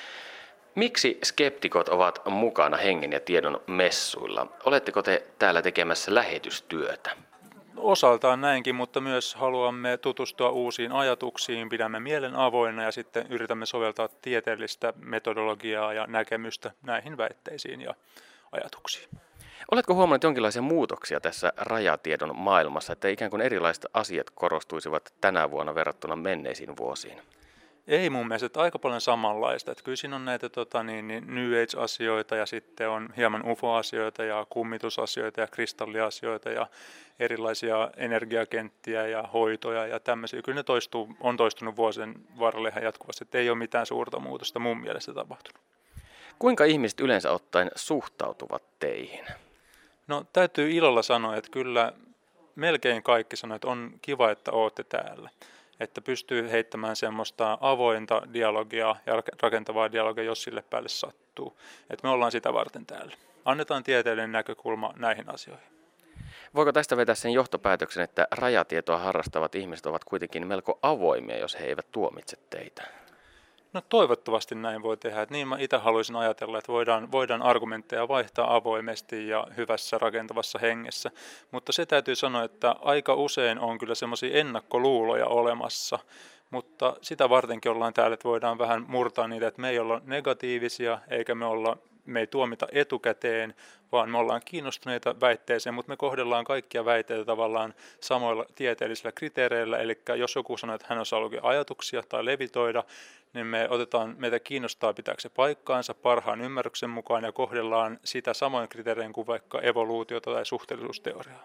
Miksi skeptikot ovat mukana hengen ja tiedon messuilla? Oletteko te täällä tekemässä lähetystyötä? Osaltaan näinkin, mutta myös haluamme tutustua uusiin ajatuksiin, pidämme mielen avoinna ja sitten yritämme soveltaa tieteellistä metodologiaa ja näkemystä näihin väitteisiin ja ajatuksiin. Oletko huomannut jonkinlaisia muutoksia tässä rajatiedon maailmassa, että ikään kuin erilaiset asiat korostuisivat tänä vuonna verrattuna menneisiin vuosiin? Ei mun mielestä, että aika paljon samanlaista. Että kyllä siinä on näitä tota, niin, niin New Age-asioita ja sitten on hieman U F O-asioita ja kummitusasioita ja kristalliasioita ja erilaisia energiakenttiä ja hoitoja ja tämmöisiä. Kyllä ne toistuu, on toistunut vuosien varrella ihan jatkuvasti, että ei ole mitään suurta muutosta mun mielestä tapahtunut. Kuinka ihmiset yleensä ottaen suhtautuvat teihin? No täytyy ilolla sanoa, että kyllä melkein kaikki sanoo, että on kiva, että ootte täällä. Että pystyy heittämään semmoista avointa dialogia ja rakentavaa dialogia, jos sille päälle sattuu. Että me ollaan sitä varten täällä. Annetaan tieteellinen näkökulma näihin asioihin. Voiko tästä vetää sen johtopäätöksen, että rajatietoa harrastavat ihmiset ovat kuitenkin melko avoimia, jos he eivät tuomitse teitä? No toivottavasti näin voi tehdä. Että niin mä itse haluaisin ajatella, että voidaan, voidaan argumentteja vaihtaa avoimesti ja hyvässä rakentavassa hengessä. Mutta se täytyy sanoa, että aika usein on kyllä semmoisia ennakkoluuloja olemassa. Mutta sitä vartenkin ollaan täällä, että voidaan vähän murtaa niitä, että me ei olla negatiivisia eikä me olla... Me ei tuomita etukäteen, vaan me ollaan kiinnostuneita väitteeseen, mutta me kohdellaan kaikkia väitteitä tavallaan samoilla tieteellisillä kriteereillä. Eli jos joku sanoo, että hän osaa lukea ajatuksia tai levitoida, niin me otetaan, meitä kiinnostaa pitääkö se paikkaansa parhaan ymmärryksen mukaan ja kohdellaan sitä samoin kriteerein kuin vaikka evoluutiota tai suhteellisuusteoriaa.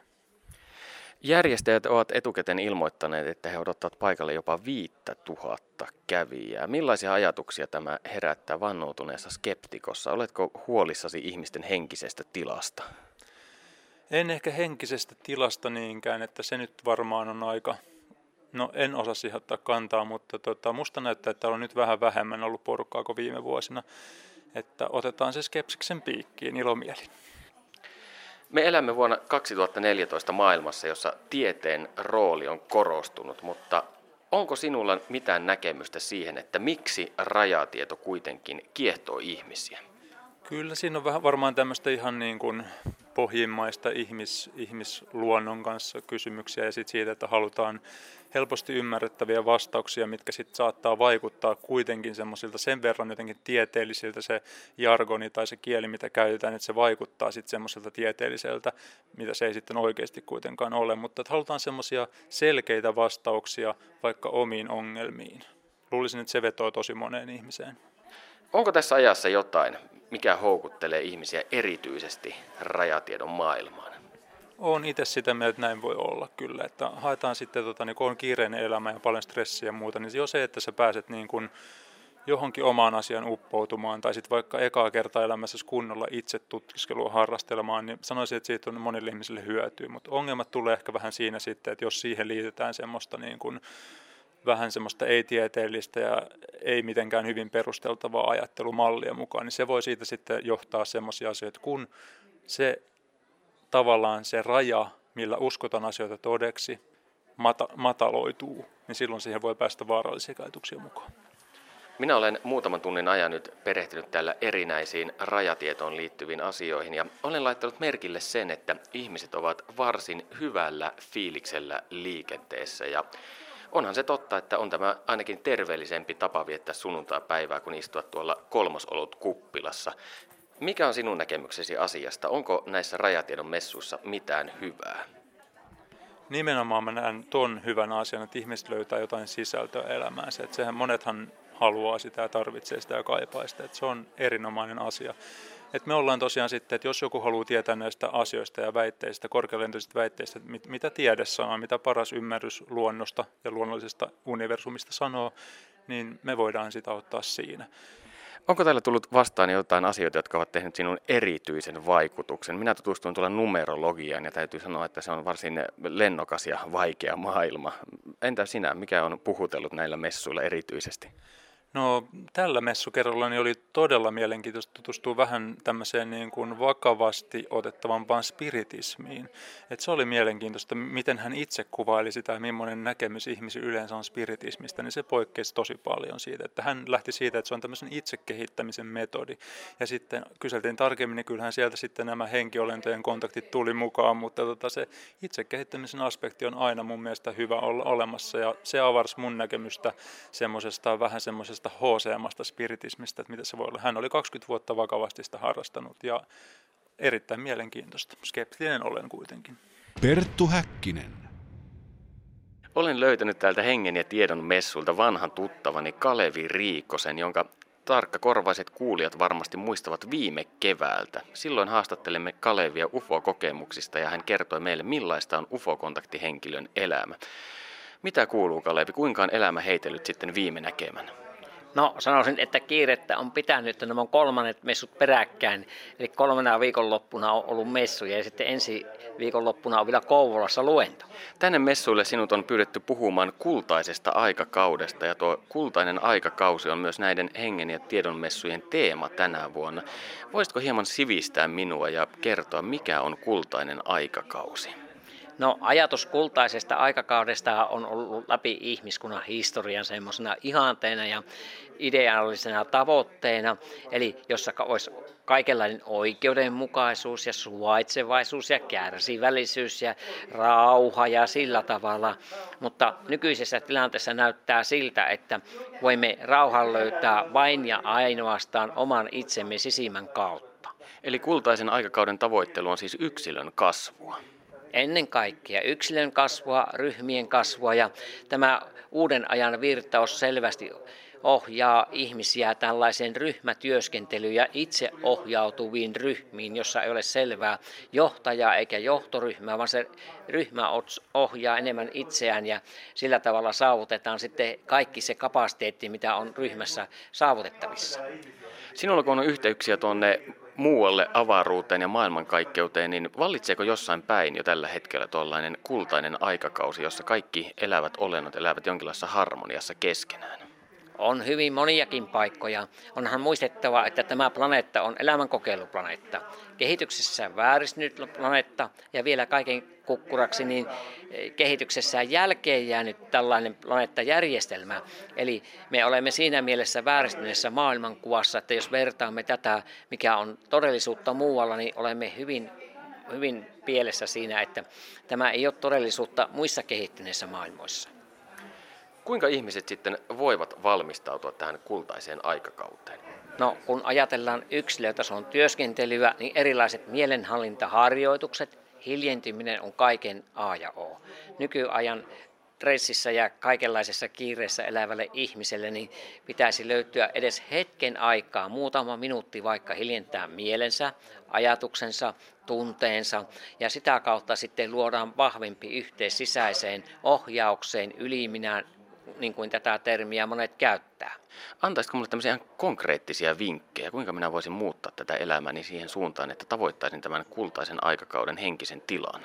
Järjestäjät ovat etukäteen ilmoittaneet, että he odottavat paikalle jopa viittä tuhatta kävijää. Millaisia ajatuksia tämä herättää vannoutuneessa skeptikossa? Oletko huolissasi ihmisten henkisestä tilasta? En ehkä henkisestä tilasta niinkään, että se nyt varmaan on aika, no en osaa siihen ottaa kantaa, mutta tota, musta näyttää, että täällä on nyt vähän vähemmän ollut porukkaa kuin viime vuosina, että otetaan se skepsiksen piikkiin ilomielin. Me elämme vuonna kaksituhattaneljätoista maailmassa, jossa tieteen rooli on korostunut, mutta onko sinulla mitään näkemystä siihen, että miksi rajatieto kuitenkin kiehtoo ihmisiä? Kyllä siinä on vähän varmaan tämmöistä ihan niin kuin pohjimmaista ihmis, ihmisluonnon kanssa kysymyksiä ja sitten siitä, että halutaan helposti ymmärrettäviä vastauksia, mitkä sitten saattaa vaikuttaa kuitenkin semmoisilta sen verran jotenkin tieteellisiltä se jargoni tai se kieli, mitä käytetään, että se vaikuttaa sitten semmoiselta tieteelliseltä, mitä se ei sitten oikeasti kuitenkaan ole, mutta että halutaan semmoisia selkeitä vastauksia vaikka omiin ongelmiin. Luulisin, että se vetoo tosi moneen ihmiseen. Onko tässä ajassa jotain, mikä houkuttelee ihmisiä erityisesti rajatiedon maailmaan? Olen itse sitä mieltä, että näin voi olla kyllä, että haetaan sitten, tota, niin kun on kiireinen elämä ja paljon stressiä ja muuta, niin jo se, että sä pääset niin kun johonkin omaan asiaan uppoutumaan tai sitten vaikka ekaa kertaa elämässä kunnolla itse tutkiskelua harrastelemaan, niin sanoisin, että siitä on monille ihmisille hyötyä, mutta ongelmat tulee ehkä vähän siinä sitten, että jos siihen liitetään semmoista niin kun vähän semmoista ei-tieteellistä ja ei mitenkään hyvin perusteltavaa ajattelumallia mukaan, niin se voi siitä sitten johtaa semmoisia asioita, kun se tavallaan se raja, millä uskotaan asioita todeksi, mata- mataloituu, niin silloin siihen voi päästä vaarallisia ajatuksia mukaan. Minä olen muutaman tunnin ajan nyt perehtynyt täällä erinäisiin rajatietoon liittyviin asioihin ja olen laittanut merkille sen, että ihmiset ovat varsin hyvällä fiiliksellä liikenteessä ja onhan se totta, että on tämä ainakin terveellisempi tapa viettää sunnuntaipäivää kuin istua tuolla kolmosolut kuppilassa. Mikä on sinun näkemyksesi asiasta? Onko näissä rajatiedon messuissa mitään hyvää? Nimenomaan mä näen ton hyvän asian, että ihmiset löytää jotain sisältöä elämäänsä. Että sehän monethan haluaa sitä ja tarvitsee sitä ja kaipaa sitä. Että se on erinomainen asia. Et me ollaan tosiaan sitten, että jos joku haluaa tietää näistä asioista ja väitteistä, korkealentoisista väitteistä, mit, mitä tiede sanoo, mitä paras ymmärrys luonnosta ja luonnollisesta universumista sanoo, niin me voidaan sitä ottaa siinä. Onko täällä tullut vastaan jotain asioita, jotka ovat tehneet sinun erityisen vaikutuksen? Minä tutustuin tuolla numerologiaan ja täytyy sanoa, että se on varsin lennokas ja vaikea maailma. Entä sinä, mikä on puhutellut näillä messuilla erityisesti? No tällä messukerrallani oli todella mielenkiintoista tutustua vähän tämmöiseen niin kuin vakavasti otettavampaan spiritismiin. Et se oli mielenkiintoista, miten hän itse kuvaili sitä ja millainen näkemys ihmisen yleensä on spiritismistä, niin se poikkeisi tosi paljon siitä. Että hän lähti siitä, että se on tämmöisen itsekehittämisen metodi. Ja sitten kyseltiin tarkemmin, niin kyllähän sieltä sitten nämä henkiolentojen kontaktit tuli mukaan, mutta tota se itsekehittämisen aspekti on aina mun mielestä hyvä olla olemassa ja se avarsi mun näkemystä semmoisesta vähän semmoisesta H C-masta spiritismistä, että mitä se voi olla. Hän oli kaksikymmentä vuotta vakavasti sitä harrastanut ja erittäin mielenkiintoista. Skeptinen olen kuitenkin. Perttu Häkkinen. Olen löytänyt täältä Hengen ja tiedon messulta vanhan tuttavani Kalevi Riikosen, jonka tarkkakorvaiset kuulijat varmasti muistavat viime keväältä. Silloin haastattelemme Kalevia U F O-kokemuksista ja hän kertoi meille, millaista on U F O-kontaktihenkilön elämä. Mitä kuuluu, Kalevi? Kuinka on elämä heitellyt sitten viime näkemän? No sanoisin, että kiirettä on pitänyt, että nämä on kolmannet messut peräkkäin. Eli kolmena viikonloppuna on ollut messuja ja sitten ensi viikonloppuna on vielä Kouvolassa luento. Tänne messuille sinut on pyydetty puhumaan kultaisesta aikakaudesta ja tuo kultainen aikakausi on myös näiden hengen ja tiedon messujen teema tänä vuonna. Voisitko hieman sivistää minua ja kertoa, mikä on kultainen aikakausi? No ajatus kultaisesta aikakaudesta on ollut läpi ihmiskunnan historian semmoisena ihanteena ja ideaalisena tavoitteena, eli jossa olisi kaikenlainen oikeudenmukaisuus ja suvaitsevaisuus ja kärsivällisyys ja rauha ja sillä tavalla, mutta nykyisessä tilanteessa näyttää siltä, että voimme rauhan löytää vain ja ainoastaan oman itsemme sisimmän kautta. Eli kultaisen aikakauden tavoittelu on siis yksilön kasvua. Ennen kaikkea yksilön kasvua, ryhmien kasvua ja tämä uuden ajan virtaus selvästi ohjaa ihmisiä tällaiseen ryhmätyöskentelyyn ja itse ohjautuviin ryhmiin, jossa ei ole selvää johtajaa eikä johtoryhmää, vaan se ryhmä ohjaa enemmän itseään ja sillä tavalla saavutetaan sitten kaikki se kapasiteetti, mitä on ryhmässä saavutettavissa. Sinulla kun on yhteyksiä tuonne muualle avaruuteen ja maailmankaikkeuteen, niin vallitseeko jossain päin jo tällä hetkellä tuollainen kultainen aikakausi, jossa kaikki elävät olennot elävät jonkinlaisessa harmoniassa keskenään? On hyvin moniakin paikkoja. Onhan muistettava, että tämä planeetta on elämänkokeiluplaneetta. Kehityksessä vääristynyt planeetta ja vielä kaiken kukkuraksi niin kehityksessään jälkeen jäänyt tällainen planeettajärjestelmä. Eli me olemme siinä mielessä vääristyneessä maailmankuvassa, että jos vertaamme tätä, mikä on todellisuutta muualla, niin olemme hyvin, hyvin pielessä siinä, että tämä ei ole todellisuutta muissa kehittyneissä maailmoissa. Kuinka ihmiset sitten voivat valmistautua tähän kultaiseen aikakauteen? No, kun ajatellaan yksilötason työskentelyä, niin erilaiset mielenhallintaharjoitukset, hiljentyminen on kaiken A ja O. Nykyajan stressissä ja kaikenlaisessa kiireessä elävälle ihmiselle niin pitäisi löytyä edes hetken aikaa, muutama minuutti vaikka hiljentää mielensä, ajatuksensa, tunteensa ja sitä kautta sitten luodaan vahvempi yhteys sisäiseen ohjaukseen, yliminään, niin kuin tätä termiä monet käyttää. Antaisitko minulle tämmöisiä konkreettisia vinkkejä, kuinka minä voisin muuttaa tätä elämääni siihen suuntaan, että tavoittaisin tämän kultaisen aikakauden henkisen tilan?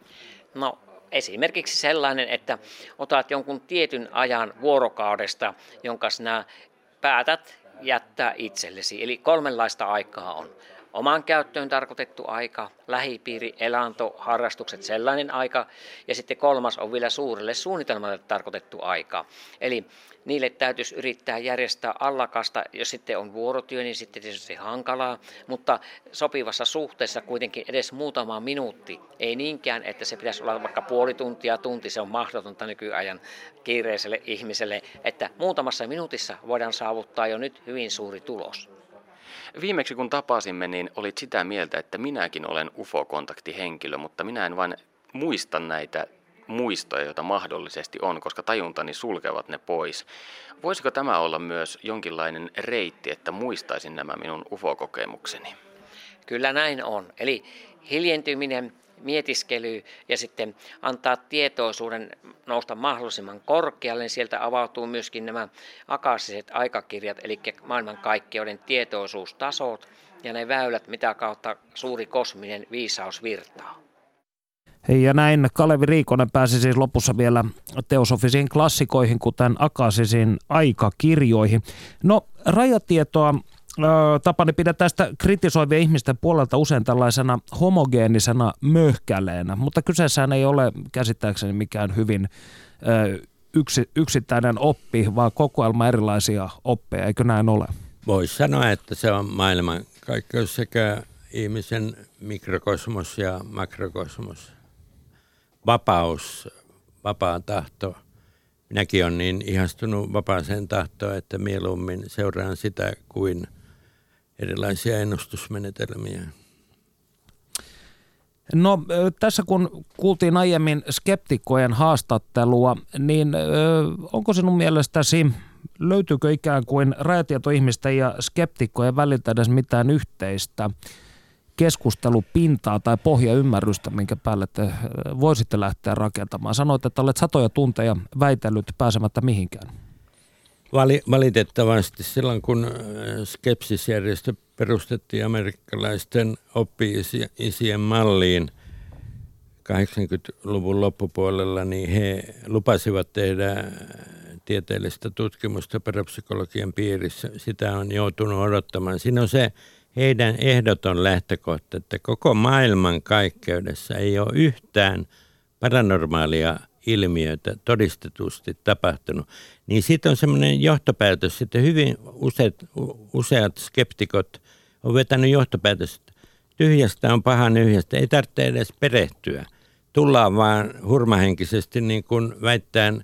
No esimerkiksi sellainen, että otat jonkun tietyn ajan vuorokaudesta, jonka sinä päätät jättää itsellesi. Eli kolmenlaista aikaa on. oman käyttöön tarkoitettu aika, lähipiiri, elanto, harrastukset, sellainen aika. Ja sitten kolmas on vielä suurelle suunnitelmalle tarkoitettu aika. Eli niille täytyisi yrittää järjestää allakasta, jos sitten on vuorotyö, niin sitten tietysti hankalaa, mutta sopivassa suhteessa kuitenkin edes muutama minuutti. Ei niinkään, että se pitäisi olla vaikka puoli tuntia, tunti, se on mahdotonta nykyajan kiireiselle ihmiselle, että muutamassa minuutissa voidaan saavuttaa jo nyt hyvin suuri tulos. Viimeksi kun tapasimme, niin olit sitä mieltä, että minäkin olen U F O-kontaktihenkilö, mutta minä en vain muista näitä muistoja, joita mahdollisesti on, koska tajuntani sulkevat ne pois. Voisiko tämä olla myös jonkinlainen reitti, että muistaisin nämä minun U F O-kokemukseni? Kyllä näin on. Eli hiljentyminen, mietiskely ja sitten antaa tietoisuuden nousta mahdollisimman korkealle, niin sieltä avautuu myöskin nämä akaasiset aikakirjat, eli maailmankaikkeuden tietoisuustasot ja ne väylät, mitä kautta suuri kosminen viisaus virtaa. Ja näin Kalevi Riikonen pääsi siis lopussa vielä teosofisiin klassikoihin, kuten akaasisiin aikakirjoihin. No, rajatietoa Tapani pidetään sitä kritisoivien ihmisten puolelta usein tällaisena homogeenisena möhkäleenä, mutta kyseessään ei ole käsittääkseni mikään hyvin yksi, yksittäinen oppi, vaan kokoelma erilaisia oppeja, eikö näin ole? Voisi sanoa, että se on maailmankaikkeus sekä ihmisen mikrokosmos ja makrokosmos. Vapaus, vapaa tahto. Minäkin olen niin ihastunut vapaaseen tahtoon, että mieluummin seuraan sitä kuin erilaisia ennustusmenetelmiä. No tässä kun kuultiin aiemmin skeptikkojen haastattelua, niin onko sinun mielestäsi, löytyykö ikään kuin rajatietoihmisten ja skeptikkojen väliltä edes mitään yhteistä keskustelupintaa tai pohjaymmärrystä, minkä päälle te voisitte lähteä rakentamaan? Sanoit, että olet satoja tunteja väitellyt pääsemättä mihinkään. Valitettavasti silloin, kun Skepsis-järjestö perustettiin amerikkalaisten oppi-isien malliin kahdeksankymmentäluvun loppupuolella, niin he lupasivat tehdä tieteellistä tutkimusta parapsykologian piirissä. Sitä on joutunut odottamaan. Siinä on se heidän ehdoton lähtökohta, että koko maailman kaikkeudessa ei ole yhtään paranormaalia ilmiöitä todistetusti tapahtunut. Niin siitä on semmoinen johtopäätös, että hyvin useat, useat skeptikot on vetänyt johtopäätös, että tyhjästä on paha nyhjästä, ei tarvitse edes perehtyä. Tullaan vaan hurmahenkisesti niin kuin väittään.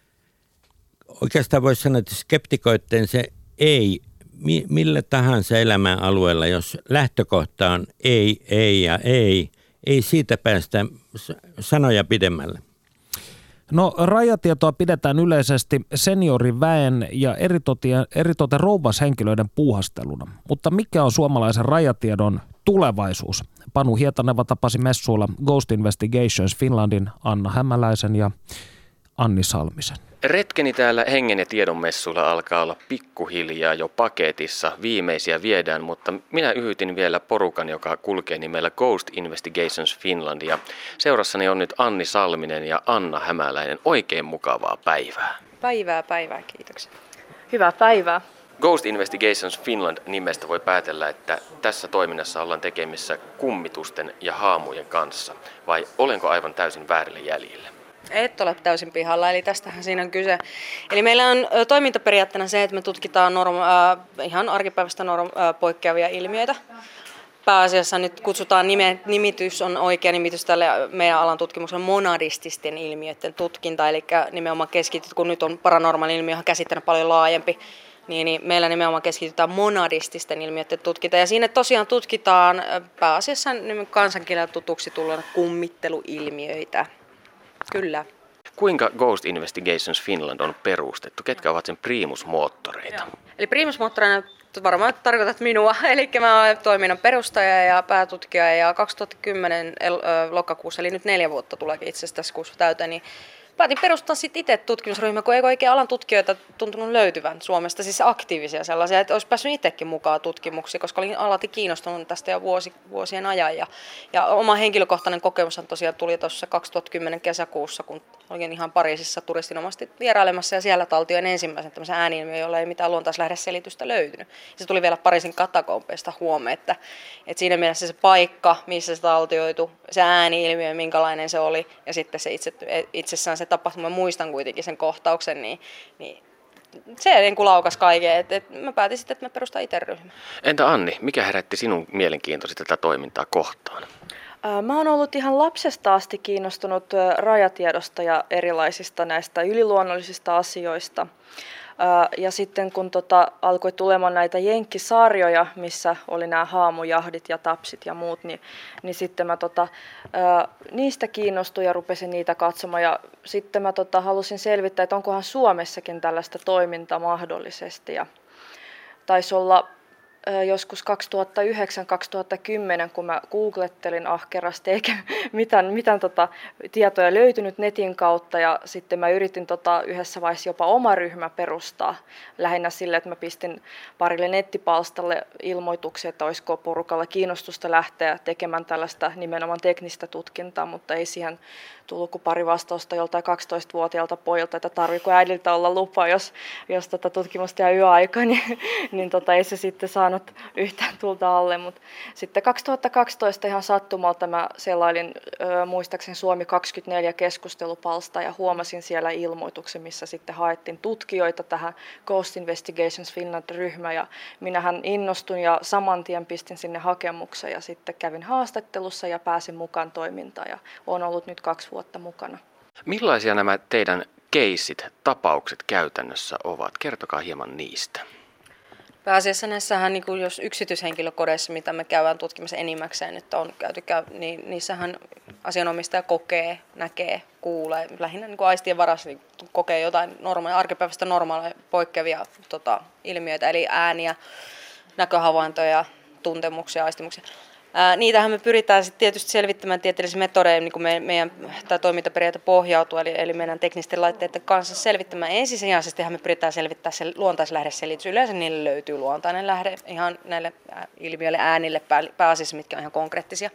Oikeastaan voisi sanoa, että skeptikoitten se ei, millä tahansa elämän alueella, jos lähtökohta on ei, ei ja ei, ei siitä päästä sanoja pidemmälle. No rajatietoa pidetään yleisesti senioriväen ja eritoten, eritoten rouvashenkilöiden puuhasteluna. Mutta mikä on suomalaisen rajatiedon tulevaisuus? Panu Hietaneva tapasi messuilla Ghost Investigations Finlandin Anna Hämäläisen ja Anni Salmisen. Retkeni täällä Hengen ja tiedon messuilla alkaa olla pikkuhiljaa jo paketissa. Viimeisiä viedään, mutta minä yhytin vielä porukan, joka kulkee nimellä Ghost Investigations Finland. Ja seurassani on nyt Anni Salminen ja Anna Hämäläinen. Oikein mukavaa päivää. Päivää, päivää, kiitoksia. Hyvää päivää. Ghost Investigations Finland nimestä voi päätellä, että tässä toiminnassa ollaan tekemissä kummitusten ja haamujen kanssa. Vai olenko aivan täysin väärille jäljille? Et ole täysin pihalla, eli tästähän siinä on kyse. Eli meillä on toimintaperiaatteena se, että me tutkitaan norma- äh, ihan arkipäivästä norm- äh, poikkeavia ilmiöitä. Pääasiassa nyt kutsutaan, nime, nimitys on oikea nimitys tälle meidän alan tutkimukselle monadististen ilmiöiden tutkinta, eli nimenomaan keskityt, kun nyt on paranormaali ilmiö, johon käsitteenä paljon laajempi, niin, niin meillä nimenomaan keskitytään monadististen ilmiöiden tutkinta. Ja siinä tosiaan tutkitaan pääasiassa kansankielellä tutuksi tulleena kummitteluilmiöitä. Kyllä. Kuinka Ghost Investigations Finland on perustettu? Ketkä ovat sen primusmoottoreita? Joo. Eli primusmoottoreina varmaan tarkoitat minua. Eli mä olen toiminnan perustaja ja päätutkija ja kaksituhattakymmenen lokakuussa, eli nyt neljä vuotta tuleekin itse asiassa tässä kuussa täyteen, niin päätin perustaa sitten itse tutkimusryhmä, kun ei oikein alan tutkijoita tuntunut löytyvän Suomesta, siis aktiivisia sellaisia, että olisi päässyt itsekin mukaan tutkimuksiin, koska olin alati kiinnostunut tästä jo vuosi, vuosien ajan. Ja, ja oma henkilökohtainen kokemus tosiaan tuli tuossa kaksituhattakymmenen kesäkuussa, kun olin ihan Pariisissa turistinomaisesti vierailemassa ja siellä taltioin ensimmäisen tämmöisen ääni-ilmiön, jolla ei mitään luontaislähdeselitystä löytynyt. Ja se tuli vielä Pariisin katakompeista huomioon, että, että siinä mielessä se paikka, missä se taltioitu, se ääni-ilmiö, minkälainen se oli, ja sitten se itse, itsessään se tapahtuma, muistan kuitenkin sen kohtauksen, niin, niin se niin kuin laukas kaiken. Et, et mä päätin sitten, että mä perustan itse ryhmän. Entä Anni, mikä herätti sinun mielenkiintosi tätä toimintaa kohtaan? Mä oon ollut ihan lapsesta asti kiinnostunut rajatiedosta ja erilaisista näistä yliluonnollisista asioista. Ja sitten kun tota, alkoi tulemaan näitä jenkkisarjoja, missä oli nämä haamujahdit ja tapsit ja muut, niin, niin sitten mä tota, niistä kiinnostuin ja rupesin niitä katsomaan. Ja sitten mä tota, halusin selvittää, että onkohan Suomessakin tällaista toimintaa mahdollisesti. Ja taisi olla joskus kaksituhattayhdeksän kaksituhattakymmenen, kun mä googlettelin ahkerasti, eikä mitään, mitään tota, tietoja löytynyt netin kautta, ja sitten mä yritin tota, yhdessä vaiheessa jopa oma ryhmä perustaa, lähinnä sille, että mä pistin parille nettipalstalle ilmoituksia, että olisiko porukalla kiinnostusta lähteä tekemään tällaista nimenomaan teknistä tutkintaa, mutta ei siihen tullut kuin pari vastausta joltain kaksitoistavuotiaalta pojilta, että tarviiko äidiltä olla lupa, jos, jos tota tutkimusta ja yöaika, niin, niin tota, ei se sitten saanut yhtään tulta alle. Mut sitten kaksituhattakaksitoista ihan sattumalta mä selailin ö, muistaakseni Suomi kaksikymmentäneljä keskustelupalsta ja huomasin siellä ilmoituksen, missä sitten haettiin tutkijoita tähän Ghost Investigations Finland-ryhmä, ja minähän innostun ja saman tien pistin sinne hakemuksen ja sitten kävin haastattelussa ja pääsin mukaan toimintaan ja olen ollut nyt kaksi vuotta mukana. Millaisia nämä teidän keissit, tapaukset käytännössä ovat? Kertokaa hieman niistä. Pääasiassa näissähän, niin kuin jos yksityishenkilökodeissa, mitä me käydään tutkimassa enimmäkseen, että on käyty, niin niissähän asianomistaja kokee, näkee, kuulee, lähinnä niin kuin aistien varassa niin kokee jotain normaali, arkipäivästä normaalia poikkeavia tota, ilmiöitä, eli ääniä, näköhavaintoja, tuntemuksia, aistimuksia. Ää, niitähän me pyritään sitten tietysti selvittämään tieteellisiin metodeihin, niin kuin me, meidän tämä toimintaperiaate pohjautuu, eli, eli meidän teknisten laitteiden kanssa selvittämään. Ensisijaisesti me pyritään selvittämään se luontaislähdeselitys. Yleensä niille löytyy luontainen lähde ihan näille ilmiöille, äänille pääasiassa, mitkä on ihan konkreettisia.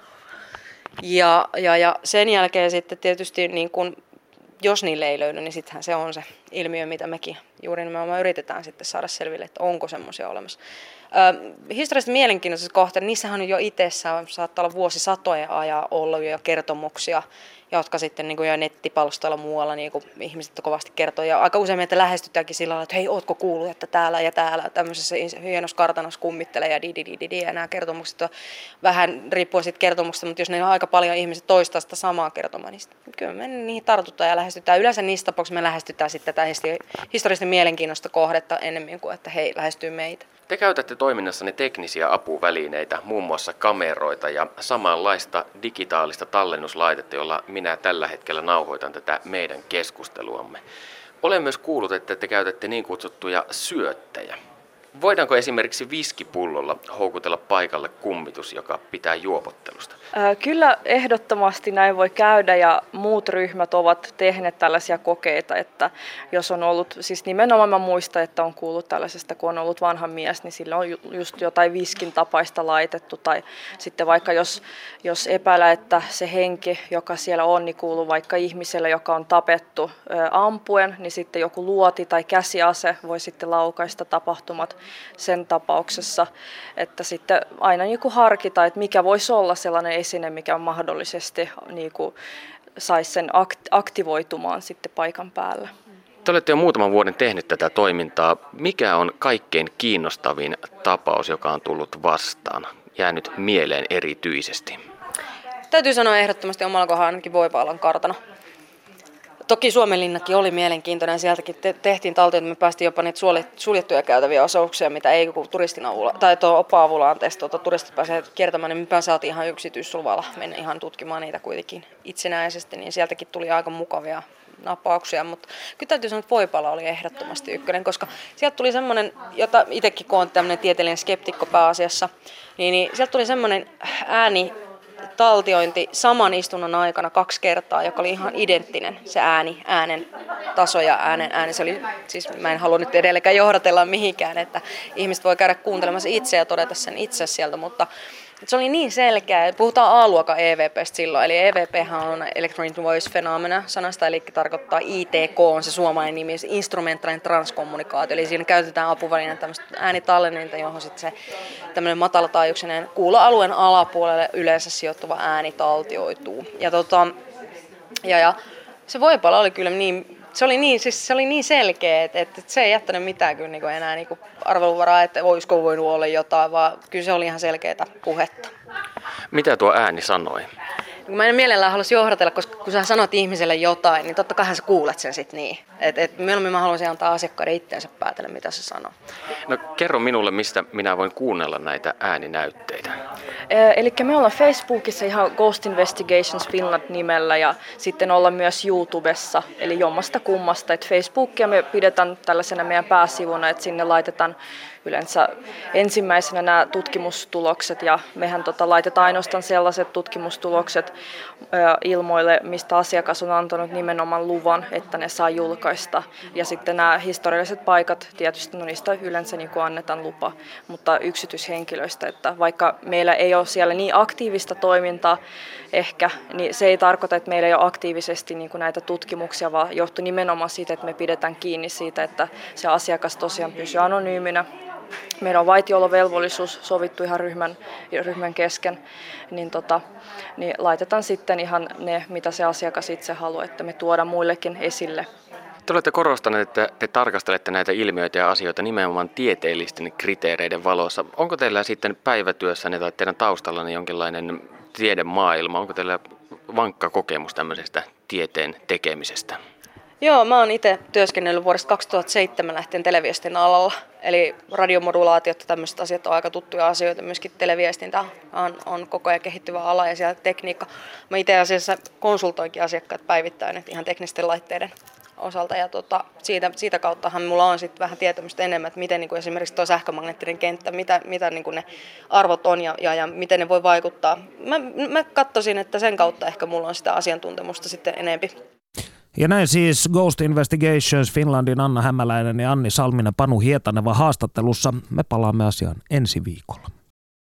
Ja, ja, ja sen jälkeen sitten tietysti, niin kun, jos niille ei löydy, niin sittenhän se on se ilmiö, mitä mekin juuri nimenomaan yritetään sitten saada selville, että onko semmoisia olemassa. Historiallisesti mielenkiintoisessa kohteessa, niissähän on jo itsessään, saattaa olla vuosisatojen ajan ollut jo kertomuksia, jotka sitten niin kuin jo nettipalstoilla muualla niin kuin ihmiset kovasti kertoo. Ja aika usein meitä lähestytäänkin sillä lailla, että hei, ootko kuullut, että täällä ja täällä tämmöisessä hienossa kartanossa kummittelee ja di, di, di, di, di, ja nämä kertomukset on vähän riippuen siitä kertomuksesta, mutta jos ne on aika paljon ihmiset toistaa sitä samaa kertomaa, niin kyllä me niihin tartutaan ja lähestytään. Yleensä niissä tapauksissa me lähestytään sitten tätä historiallisesti mielenkiinnosta kohdetta enemmän kuin, että hei, lähestyy meitä. Te käytätte toiminnassanne teknisiä apuvälineitä, muun muassa kameroita ja samanlaista digitaalista tallennuslaitetta, jolla minä tällä hetkellä nauhoitan tätä meidän keskusteluamme. Olen myös kuullut, että te käytätte niin kutsuttuja syöttejä. Voidaanko esimerkiksi viskipullolla houkutella paikalle kummitus, joka pitää juopottelusta? Kyllä ehdottomasti näin voi käydä, ja muut ryhmät ovat tehneet tällaisia kokeita, että jos on ollut, siis nimenomaan mä muistan, että on kuullut tällaisesta, kun on ollut vanha mies, niin sillä on just jotain viskin tapaista laitettu, tai sitten vaikka jos, jos epäillä, että se henki, joka siellä on, niin kuuluu vaikka ihmiselle, joka on tapettu ampuen, niin sitten joku luoti tai käsiase voi sitten laukaista tapahtumat sen tapauksessa, että sitten aina niin kuin harkita, että mikä voisi olla sellainen esine, mikä mahdollisesti niin kuin saisi sen aktivoitumaan sitten paikan päällä. Te olette jo muutaman vuoden tehnyt tätä toimintaa. Mikä on kaikkein kiinnostavin tapaus, joka on tullut vastaan, jäänyt mieleen erityisesti? Täytyy sanoa ehdottomasti omalla kohdalla ainakin Voipaalan kartano. Toki Suomenlinnakin oli mielenkiintoinen, sieltäkin te- tehtiin talteen, että me päästiin jopa niitä suljettuja käytäviä osuuksia, mitä ei kun turistin avulla, tai tuo opa-avulla anteeksi, tuota, turistit pääsee kiertämään, niin me saatiin ihan yksityisluvalla mennä ihan tutkimaan niitä kuitenkin itsenäisesti, niin sieltäkin tuli aika mukavia napauksia, mutta kyllä täytyy sanoa, että Voipala oli ehdottomasti ykkönen, koska sieltä tuli semmoinen, jota itsekin kun on tämmöinen tieteellinen skeptikko pääasiassa, niin, niin sieltä tuli semmoinen ääni, taltiointi saman istunnon aikana kaksi kertaa, joka oli ihan identtinen, se ääni, äänen taso ja äänen ääni. Se oli, siis mä en halua nyt edelleenkään johdatella mihinkään, että ihmiset voi käydä kuuntelemassa itse ja todeta sen itse sieltä, mutta se oli niin selkeä. Puhutaan A-luokan E V P:stä silloin, eli E V P:hän on Electronic Voice Phenomena sanasta, eli tarkoittaa I T K, on se suomalainen nimi, se instrumentaalinen transkommunikaatio, eli siinä käytetään apuvälineen tämmöistä äänitallenninta, johon sitten se tämmöinen matalataajuuksinen kuulo-alueen alapuolelle yleensä sijoittuva ääni taltioituu. Ja, tota, ja, ja se voipala oli kyllä niin, se oli niin, siis se oli niin selkeä, että, että se ei jättänyt mitään kyllä niin enää niin arveluvaraa, että olisiko voinut olla jotain, vaan kyllä se oli ihan selkeää puhetta. Mitä tuo ääni sanoi? Kun mä en mielellään haluaisi johdatella, koska kun sä sanot ihmiselle jotain, niin totta kai sä kuulet sen sitten niin. Et, et mieluummin mä haluaisin antaa asiakkaiden itseensä päätellä, mitä se sanoo. No kerro minulle, mistä minä voin kuunnella näitä ääninäytteitä. Eli me ollaan Facebookissa ihan Ghost Investigations Finland nimellä ja sitten ollaan myös YouTubessa, eli jommasta kummasta. Et Facebookia me pidetään tällaisena meidän pääsivuna, että sinne laitetaan yleensä ensimmäisenä nämä tutkimustulokset ja mehän tota, laitetaan ainoastaan sellaiset tutkimustulokset ö, ilmoille, mistä asiakas on antanut nimenomaan luvan, että ne saa julkaista. Ja sitten nämä historialliset paikat, tietysti no niistä yleensä niin kuin annetaan lupa, mutta yksityishenkilöistä, että vaikka meillä ei ole siellä niin aktiivista toimintaa ehkä, niin se ei tarkoita, että meillä ei ole aktiivisesti niin kuin näitä tutkimuksia, vaan johtuu nimenomaan siitä, että me pidetään kiinni siitä, että se asiakas tosiaan pysyy anonyyminä. Meillä on vaitiolovelvollisuus sovittu ihan ryhmän, ryhmän kesken, niin, tota, niin laitetaan sitten ihan ne, mitä se asiakas itse haluaa, että me tuodaan muillekin esille. Te olette korostaneet, että te tarkastelette näitä ilmiöitä ja asioita nimenomaan tieteellisten kriteereiden valossa. Onko teillä sitten päivätyössänne tai teidän taustallanne jonkinlainen tiedemaailma? Onko teillä vankka kokemus tämmöisestä tieteen tekemisestä? Joo, mä oon itse työskennellyt vuodesta kaksituhattaseitsemän lähtien televiestin alalla. Eli radiomodulaatiot ja tämmöiset asiat on aika tuttuja asioita. Myöskin televiestintä on, on koko ajan kehittyvä ala ja siellä tekniikka. Mä itse asiassa konsultoinkin asiakkaat päivittäin että ihan teknisten laitteiden osalta. Ja tota, siitä, siitä kauttahan mulla on sitten vähän tietämystä enemmän, että miten niin kuin esimerkiksi tuo sähkömagneettinen kenttä, mitä, mitä niin kuin ne arvot on ja, ja, ja miten ne voi vaikuttaa. Mä, mä katsoisin, että sen kautta ehkä mulla on sitä asiantuntemusta sitten enempi. Ja näin siis Ghost Investigations Finlandin Anna Hämäläinen ja Anni Salminen Panu Hietaneva haastattelussa. Me palaamme asiaan ensi viikolla.